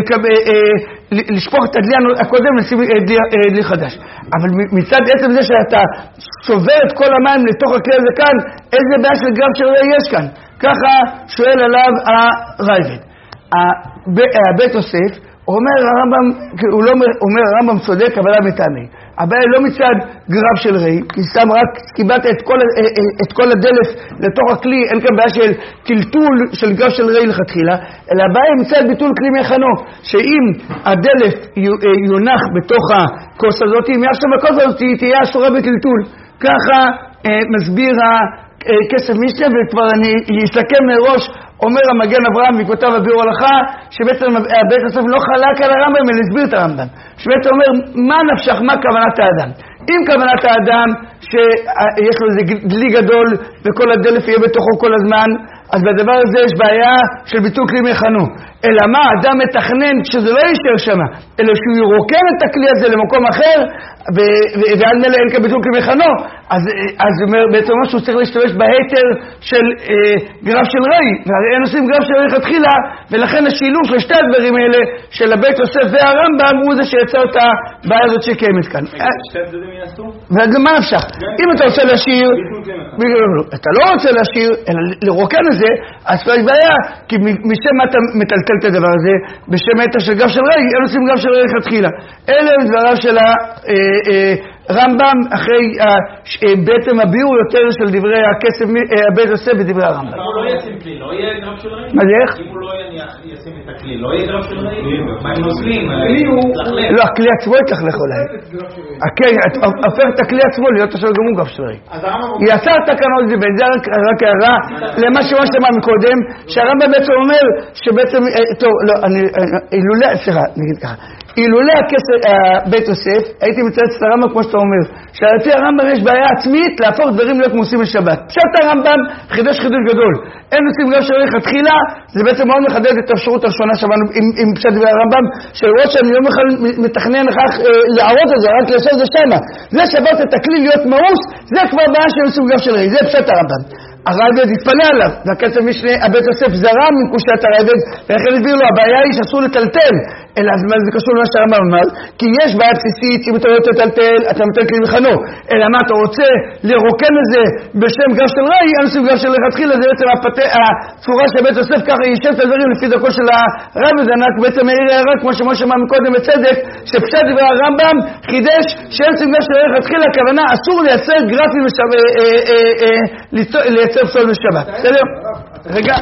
S1: לשפוך את הדלי הקודם לשים דלי חדש. אבל מצד עצם זה שאתה שובר את כל המים לתוך הכלי הזה כאן, איזה בעיה של גרב של רגל יש כאן? ככה שואל עליו הרייבד. הבית יוסף אומר הרמב"ם, הוא לא אומר הרמב"ם צודק, אבל לא מטעמי. הבעיה לא מצד גרב של רגל, כי סתם רק קיבלת את כל, את כל הדלף לתוך הכלי, אין כאן בעיה של טלטול של גרב של רגל לכתחילה, אלא הבעיה מצד ביטול כלי מחנו, שאם הדלף יונח בתוך הכוס הזאת, אם יש שם הכוס הזאת, תהיה אסורה בטלטול. ככה מסביר הכסף משנה, וכבר אני אסתכם מראש, אומר המגן אברהם וכותב הביאור הלכה, שבעצם הבית יוסף לא חלק על הרמב"ם, אלא הסביר את הרמב"ם. שבעצם אומר, מה נפשך, מה כוונת האדם? אם כוונת האדם שיש לו איזה דלי גדול וכל הדלף יהיה בתוכו כל הזמן, אז בדבר הזה יש בעיה של ביטול כלי מחנו. אלא מה, האדם מתכנן שזה לא יישאר שם, אלא שהוא ירוקן את הכלי הזה למקום אחר, ועד מלא אין כביטול כלי מחנו, אז, אז בעצם אומר שהוא צריך להשתמש בהיתר של אה, גרב של רגל, והרי אין עושים גרב של רגל לכתחילה, ולכן השילוב של שתי הדברים האלה של הבית יוסף והרמב"ם הוא זה שיצר את הבעיה הזאת שקיימת כאן.
S3: שתי הצדדים יעשו?
S1: ומה נפשך? אם אתה רוצה להשאיר, אתה לא רוצה להשאיר, אלא לרוקן את זה, אז כבר יש בעיה, כי משם אתה מטלטל את הדבר הזה, בשם היתר של גרב של רגל, אין עושים גרב של רגל לכתחילה. אלה הם דבריו של הרמב"ם, אחרי בעצם הביאור יותר של דברי הכסף, הבית יוסף ודברי הרמב"ם.
S3: אם הוא לא ישים כלי, לא יהיה גרב של רגל?
S1: מה זה איך?
S3: אם הוא לא יניח
S9: לשים את הכלי, לא יהיה גרף של ראי, מים נוזלים,
S1: לא, הכלי עצמו יתלכלך אולי. הופך את הכלי עצמו להיות עכשיו גם הוא גרף של ראי. יצר תקנות זה, וזה רק הערה למה שמה שמה מקודם, שהרמב"ם בעצם אומר שבעצם, טוב, לא, אני, אילולא, סליחה, נגיד ככה, אילולא בית יוסף, הייתי מצטט את הרמב"ם כמו שאתה אומר, שלפי הרמב"ם יש בעיה עצמית להפוך דברים להיות מוסים לשבת. פשט הרמב"ם חידש חידוש גדול. אין עושים גרף של ראי התחילה, זה בעצם מאוד מחדד את האפשרות הראשונה שבאנו עם פשט דברי הרמב"ם, שלראות שאני לא מתכנן לכך לערות את זה, רק לעשות את זה שמה. זה שעברת את הכלי להיות מאוס, זה כבר בעיה של עושים גרף של ראי, זה פשט הרמב"ם. הרייבד התפלא עליו, והכסף משנה, הבית יוסף זרם עם קושיית הרייבד, ולכן הסביר לו, הבעיה היא שאסור לטלטל, אלא זה קשור למה שהרמב"ם אמר, כי יש בעיה בסיסית, אם אתה לא תטלטל, אתה נותן כלי מחנו, אלא מה אתה רוצה לרוקן את זה בשם גרף של ראי, אנשים גרף של לכתחילה, זה בעצם הצורה של בית יוסף, ככה יישב את הדברים לפי דרכו של הרייבד, זה בעצם העיר הערה, כמו שמשה אמר מקודם בצדק, שפשט דברי הרמב"ם חידש שאין גרף של ראי לכתחילה, הכוונה אסור לייצר גרפים לייצר פסול בשבת. בסדר? רגע.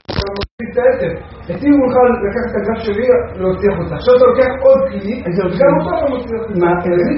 S8: איתי הוא יכול לקחת את הגרף שלי להוציא החוצה. עכשיו אתה לוקח עוד כלי, גם אותו אתה מוציא החוצה.
S1: מה?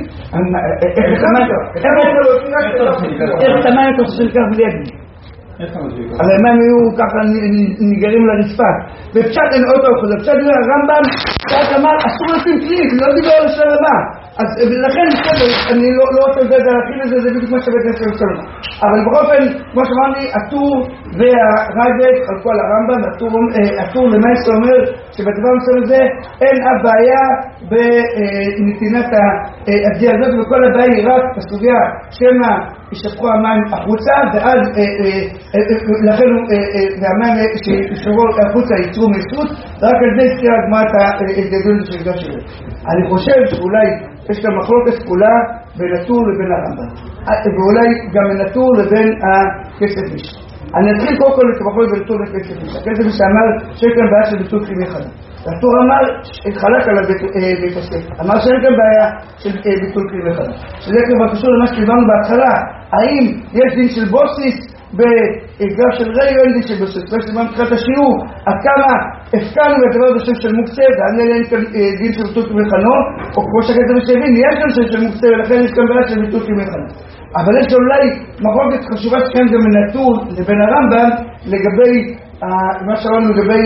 S1: איך תמיים אתה חושב כך בלי הגלי? אבל מה הם היו ככה ניגרים לרצפה? ופשט אין עוד אוכל, ופשט דברי הרמב"ם, שאת אמר, אסור לשים כלי, לא דיבר על השלב הבא. אז לכן, אני לא רוצה לדעת להכין את זה, זה בדיוק מה שבית נעשה לצלם. אבל בכל אופן, כמו שאמרתי, הטור והרייבד חלקו על הרמב"ם, הטור למעשה אומר שבדבר מסוים הזה אין אף בעיה בנתינת הגדיעה הזאת, וכל הבעיה היא רק בסוגיה שמא ישפכו המים החוצה, ואז לכן והמים שישפכו החוצה ייצרו מסות, ורק על זה הזכירה הגמרא את הגדול של גדול שלו. אני חושב שאולי יש גם מחלוקת כולה בין הטור לבין הרמב"ם, ואולי גם בין הטור לבין הכסף איש. אני אתחיל קודם כל את המחלוקת בין הטור לכסף איש. הכסף איש אמר שיש כאן בעיה של ביטול כלי אחד. הטור אמר, התחלק על בית יוסף, אמר שאין כאן בעיה של ביטול כלי אחד. שזה כבר קשור למה שקיבלנו בהתחלה, האם יש דין של בוסיס בגרף של ראי או אין דין של בוסיס? כמו שדיברנו בתחילת השיעור, עד כמה הפקענו בדבר בשם של מוקצה, ועד אין כאן דין של ביטול כלי חנו, או כמו שהכסף שהבין, יש כאן שם של מוקצה, ולכן יש כאן בעיה של ביטול כלי חנו. אבל יש אולי מחלוקת חשובה שכן גם בין הטור לבין הרמב"ם, לגבי מה שאמרנו לגבי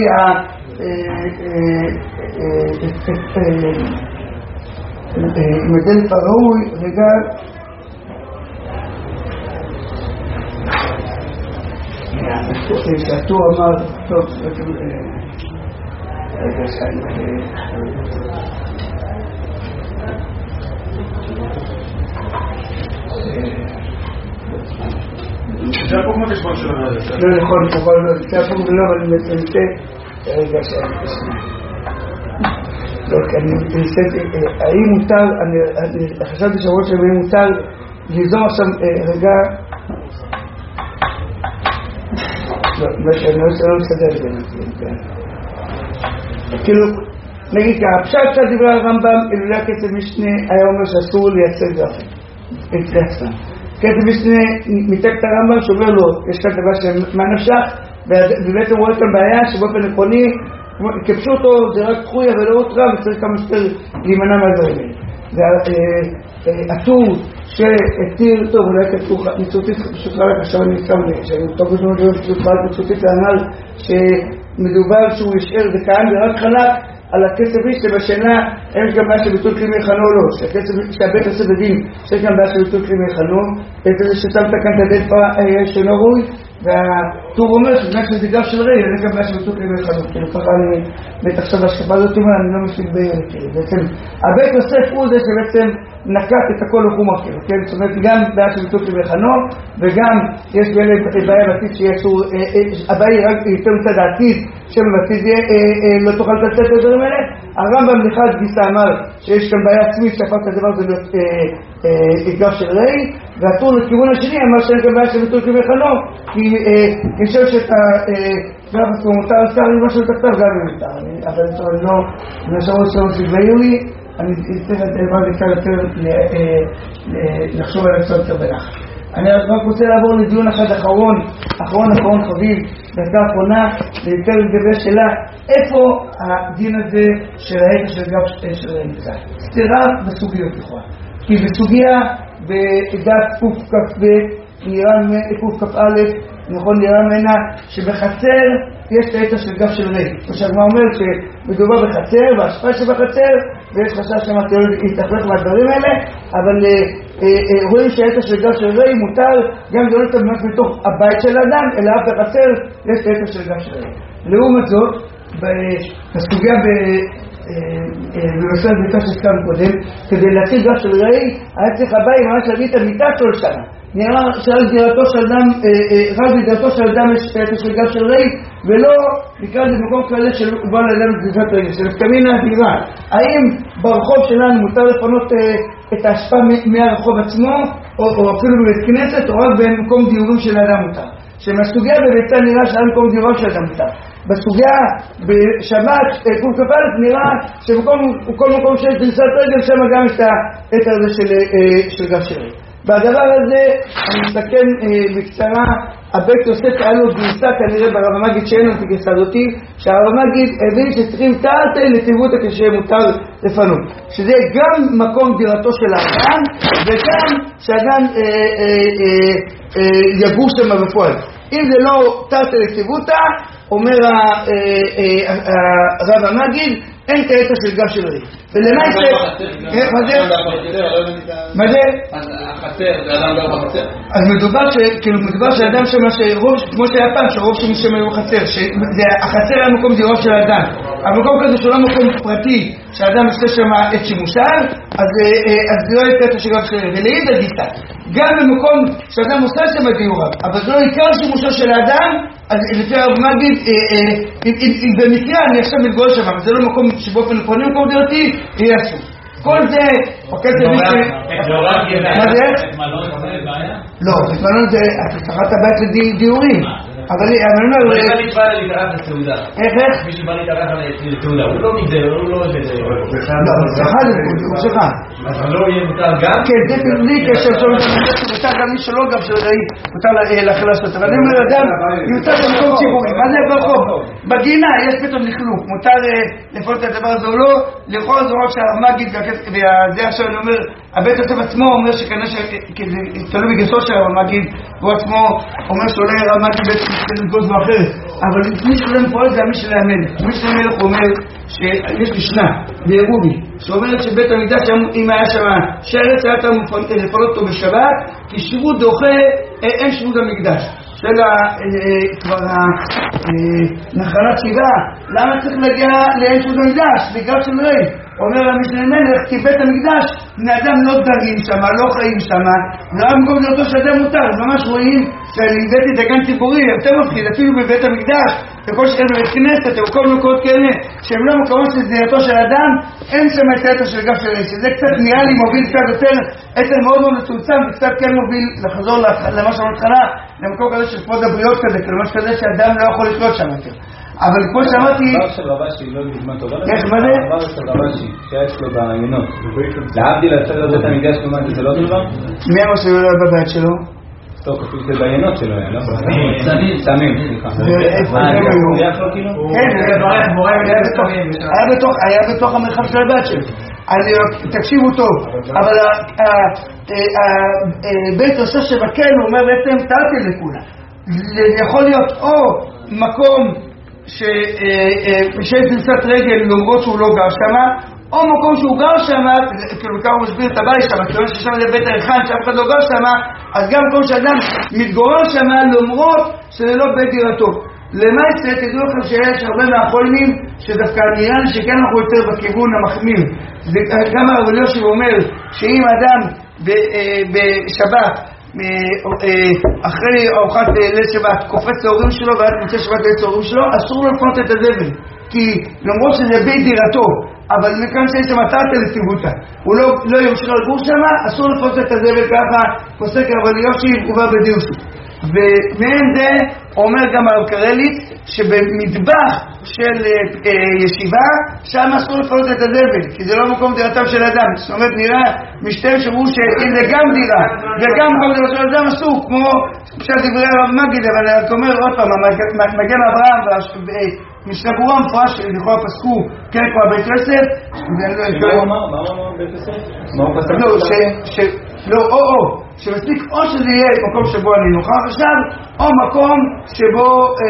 S1: מדלת הראוי, רגע, שהטור אמר, טוב, רגע שאני
S5: זה הפוך מהחשבון של הרעיון.
S1: לא נכון, זה הפוך לא, אבל אני מתנצה, רגע שאני לא, כי אני מתנצה, האם מותר, אני חשבתי שבוע שבאם מותר ליזום עכשיו רגע, לא, מה שאני לא מסדר את זה, כאילו, נגיד ככה, פשט קצת דברי הרמב"ם, אילולא הכסף משנה היה אומר שאסור לייצר גרפים, את עצמם. כסף משנה מתקת הרמב"ם שאומר לו, יש כאן דבר שמה נפשך, ובעצם רואה כאן בעיה שבאופן עקרוני, כפשו אותו זה רק תחויה ולא אותרה, וצריך כמה שיותר להימנע מהדברים האלה. והטור שהתיר, טוב, אולי כתוב מצוטית, פשוט רק עכשיו אני נזכר, שאני טוב ראשון להיות פשוט רק מצוטית להנהל, שמדובר שהוא ישאר וכהן ורק חלק, על הכסף איש שבשאלה אין גם בעיה של ביטול כלי מחנו או לא, שהבית עושה בדין שיש גם בעיה של ביטול כלי מחנו, את זה ששמת כאן את הדלפה שלא רוי, והטור אומר שבגלל שזה גרף של ראי, אין גם בעיה של ביטול כלי מחנו, כאילו ככה אני בטח עכשיו בהשקפה הזאת אומר, אני לא משיג בעיר, בעצם הבית יוסף הוא זה שבעצם נקט את הכל לחום אחר, כן? זאת אומרת גם בעיה של ביטול כלי מחנו, וגם יש בעיה בעתיד שיעשו, הבעיה היא רק יותר מצד העתיד, שבעתיד לא תוכל לצאת את הדברים האלה. הרמב"ם לחד גיסה אמר שיש כאן בעיה עצמית שהפך את הדבר הזה להיות גרף של ראי, והטור לכיוון השני אמר שאין כאן בעיה של ביטול כלי מחנו, כי כשם שאת הגרף עצמו מותר לצער עם משהו תחתיו גם אם מותר, אבל אני לא נשארו שלום שגבעיר לי, אני אצטרך את דבר לקצת יותר לחשוב על עצמו יותר בנחת. אני רק רוצה לעבור לדיון אחד אחרון, אחרון אחרון חביב, דקה האחרונה, ליותר לגבי שאלה איפה הדין הזה של ההקש של גב של נמצא? סתירה בסוגיות לכאורה. כי בסוגיה בדף קכ"ב, קכ"א, נכון נראה ממנה שבחצר יש את היתר של גב של רי. כשהגמרא אומרת שמדובר בחצר והשפעה שבחצר ויש חשש שהמטריות יתהפך מהדברים האלה, אבל רואים שהיתר של גב של רי מותר גם זה לא תבנות מתוך הבית של האדם, אלא אף בחצר יש את היתר של גב של רי. לעומת זאת, בסוגיה בנושא הביתה שסתם קודם, כדי להציג גב של רי היה צריך הבית ממש להביא את המיטה כל שנה. נראה שעל דירתו של אדם, רק בדירתו של אדם יש את של גב של רי, ולא נקרא לזה במקום כללי של בוא לאדם גזיפת רגל, של קמינה הדירה. האם ברחוב שלנו מותר לפנות את ההשפעה מהרחוב עצמו, או, או אפילו בבית כנסת, או רק במקום דיורים של האדם מותר? שמסוגיה בביתה נראה שעל מקום דיורים של האדם מותר. בסוגיה בשבת, קכ"א, נראה שבכל מקום שיש דריסת רגל, שם גם יש את היתר הזה של, של גב של רי. והדבר הזה, אני מסתכן אה, בקצרה, הבית יוסף היה לו גרסה כנראה ברב המגיד שאין לו את הגרסה הזאתי, שהרב המגיד הבין שצריכים תרתי לציוות כשהיה מותר לפנות, שזה גם מקום דירתו של האדם, וגם שאדם אה, אה, אה, אה, יגור שם בפועל. אם זה לא תרתי לציוותה, אומר הרב המגיד, אין את היתר של גב של רי. ולמה יש... מה זה? מה זה?
S9: החצר, זה אדם גר בחצר?
S1: אז מדובר מדובר שאדם שמה שרוב, כמו שהיה פעם, שרוב שמשם היו חצר, החצר היה מקום דירות של האדם. המקום כזה שהוא לא מקום פרטי, שהאדם עושה שם את שימושיו, אז זה לא יהיה היתר של גב של רי. ולעיד הגיסה, גם במקום שאדם עושה שם דיוריו, אבל זה לא עיקר שימושו של האדם, אז לפי הרב מגיד, אם במקרה אני עכשיו מתגורר שם, אבל זה לא מקום שבאופן לפעמים מקום דירתי, יהיה אסור. כל זה, אוקיי, זה מישהו... מה זה? לא, מלון זה, אתה צריכת הבית לדיורים. אבל אני אומר...
S4: אבל אם אני בא להתארח לסעודה.
S1: איך איך?
S4: מי שבא להתארח לסעודה, הוא לא מגזר, הוא לא...
S1: לא, אבל צריכה זה, הוא צריכה.
S4: אבל לא יהיה מותר גם?
S1: כן, זה לי קשר, זאת אומרת, מותר גם מי שלא גב של ראי, מותר להכי לעשות. אבל אני אומר, אדם, יותר במקום ציבורי. מה זה ברחוב? בגינה, יש פתאום לכלוך. מותר לפעול את הדבר הזה או לא, לכל זה רק שהרב מגיד, וזה עכשיו אני אומר, הבית יוסף עצמו אומר שכנראה שזה תלוי בגסו של הרב מגיד, והוא עצמו אומר שאולי הרב מגיד בעצם לגוז בו אחרת, אבל מי שלא מפועל זה המשנה המלך. המשנה המלך אומר שיש משנה בעירובי שאומרת שבית המקדש אם היה שם שרץ היה אתה לפעול אותו בשבת, כי שירות דוחה, אין שירות המקדש של כבר הנחלת שבעה. למה צריך להגיע לאין שירות המקדש? בגלל של רי. אומר המשנה המלך, כי בית המקדש בני אדם לא דרים שם, לא חיים שם, ורק במקום זה אותו שאדם מותר. אז ממש רואים שאני הבאתי את הגן ציבורי יותר מפחיד, אפילו בבית המקדש, וכל שכן בבית כנסת, וכל מקומות כאלה שהם לא מקומות של דירתו של אדם, אין שם את היתר של גב של רי, שזה קצת נראה לי מוביל קצת יותר, היתר מאוד מאוד מצומצם, וקצת כן מוביל לחזור למה שאמרנו התחלה, למקום כזה של כבוד הבריות כזה, כלומר כזה שאדם לא יכול לחיות שם יותר. אבל כמו שאמרתי...
S10: דבר של רבשי לא דוגמה טובה.
S1: איך, מה זה?
S10: דבר של רבשי, שיש לו בעיינות. להבדיל לצד הזה את המקדש לעומת זה לא דבר?
S1: מי אמר שהוא לא בבית שלו?
S10: טוב, כתוב זה בעיינות שלו, לא?
S4: סמים.
S10: סמים, סליחה.
S1: איפה הם היו? כן, היה בתוך המרחב של הבית שלו. תקשיבו טוב, אבל בית יוסף שבכן הוא אומר בעצם תרתי לכולה. זה יכול להיות או מקום שיש דריסת רגל למרות שהוא לא גר שמה, או מקום שהוא גר שמה, כאילו כמה הוא מסביר את הבית שמה, כאילו ששם זה בית היכן שאף אחד לא גר שמה, אז גם מקום שאדם מתגורר שמה למרות שזה לא בית דירתו. למעשה תדעו לכם שיש הרבה מהחולמים שדווקא נראה לי שכן אנחנו יותר בכיוון המחמיר. גם הרב אלישיב אומר שאם אדם בשבת אחרי ארוחת ליל שבת קופץ להורים שלו ואז מוצא שבת ליל להורים שלו, אסור לו לפנות את הזבל, כי למרות שזה בית דירתו, אבל מכאן שיש שם תרתי לציוותה, הוא לא, לא ימשיך לגור שם, אסור לפנות את הזבל. ככה פוסק הרב אלישיב ובא בדיוסו. ומעין זה אומר גם הרב קרליץ שבמטבח של אה, ישיבה שם אסור לפנות את הזבל, כי זה לא מקום דירתם של אדם. זאת אומרת נראה משתיים שאמרו שאם זה גם דירה וגם מקום דירתו של אדם אסור, כמו פשט דברי הרב מגיד. אבל אני אומר עוד פעם, מגן אברהם משנה ברורה מפורש שלכאורה פסקו כן כבר בית יוסף.
S10: מה הוא אמר? מה הוא אמר בית יוסף? מה הוא פסק?
S1: לא, או או, שמספיק או שזה יהיה מקום שבו אני נוכח עכשיו, או מקום שבו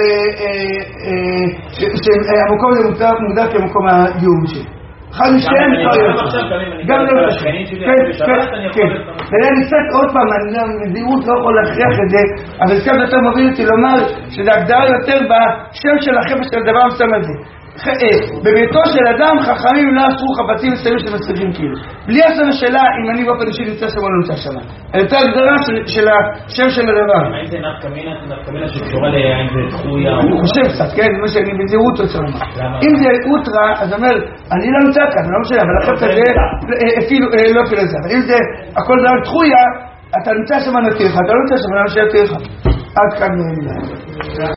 S1: שהמקום הזה מוגדר כמקום הייעוד שלי. אחד משתיהם גם לא לשכנים שלי ואני קצת עוד פעם, בזהירות לא יכול להכריח את זה, אבל קצת יותר מוביל אותי לומר שזה הגדרה יותר בשם של החפש של הדבר המסוים הזה. בביתו של אדם חכמים לא אסרו חפצים מסוימים שמצריכים כאילו, בלי לעשות השאלה אם אני באופן אישי נמצא שם או לא נמצא שם. יותר הגדרה של השם של הדבר.
S10: האם זה נפקמינה, נפקמינה שקשורה לאם זה תחויה?
S1: אני חושב קצת, כן? זה מה שאני בזהירות רוצה לומר. אם זה אוטרה, אז אומר, אני לא נמצא כאן, אני לא משנה, אבל החפץ הזה אפילו לא אפילו זה. אבל אם זה הכל דבר תחויה, אתה נמצא שם נתירך, אתה לא נמצא שם, אני לא נמצא נתירך. עד כאן מילה.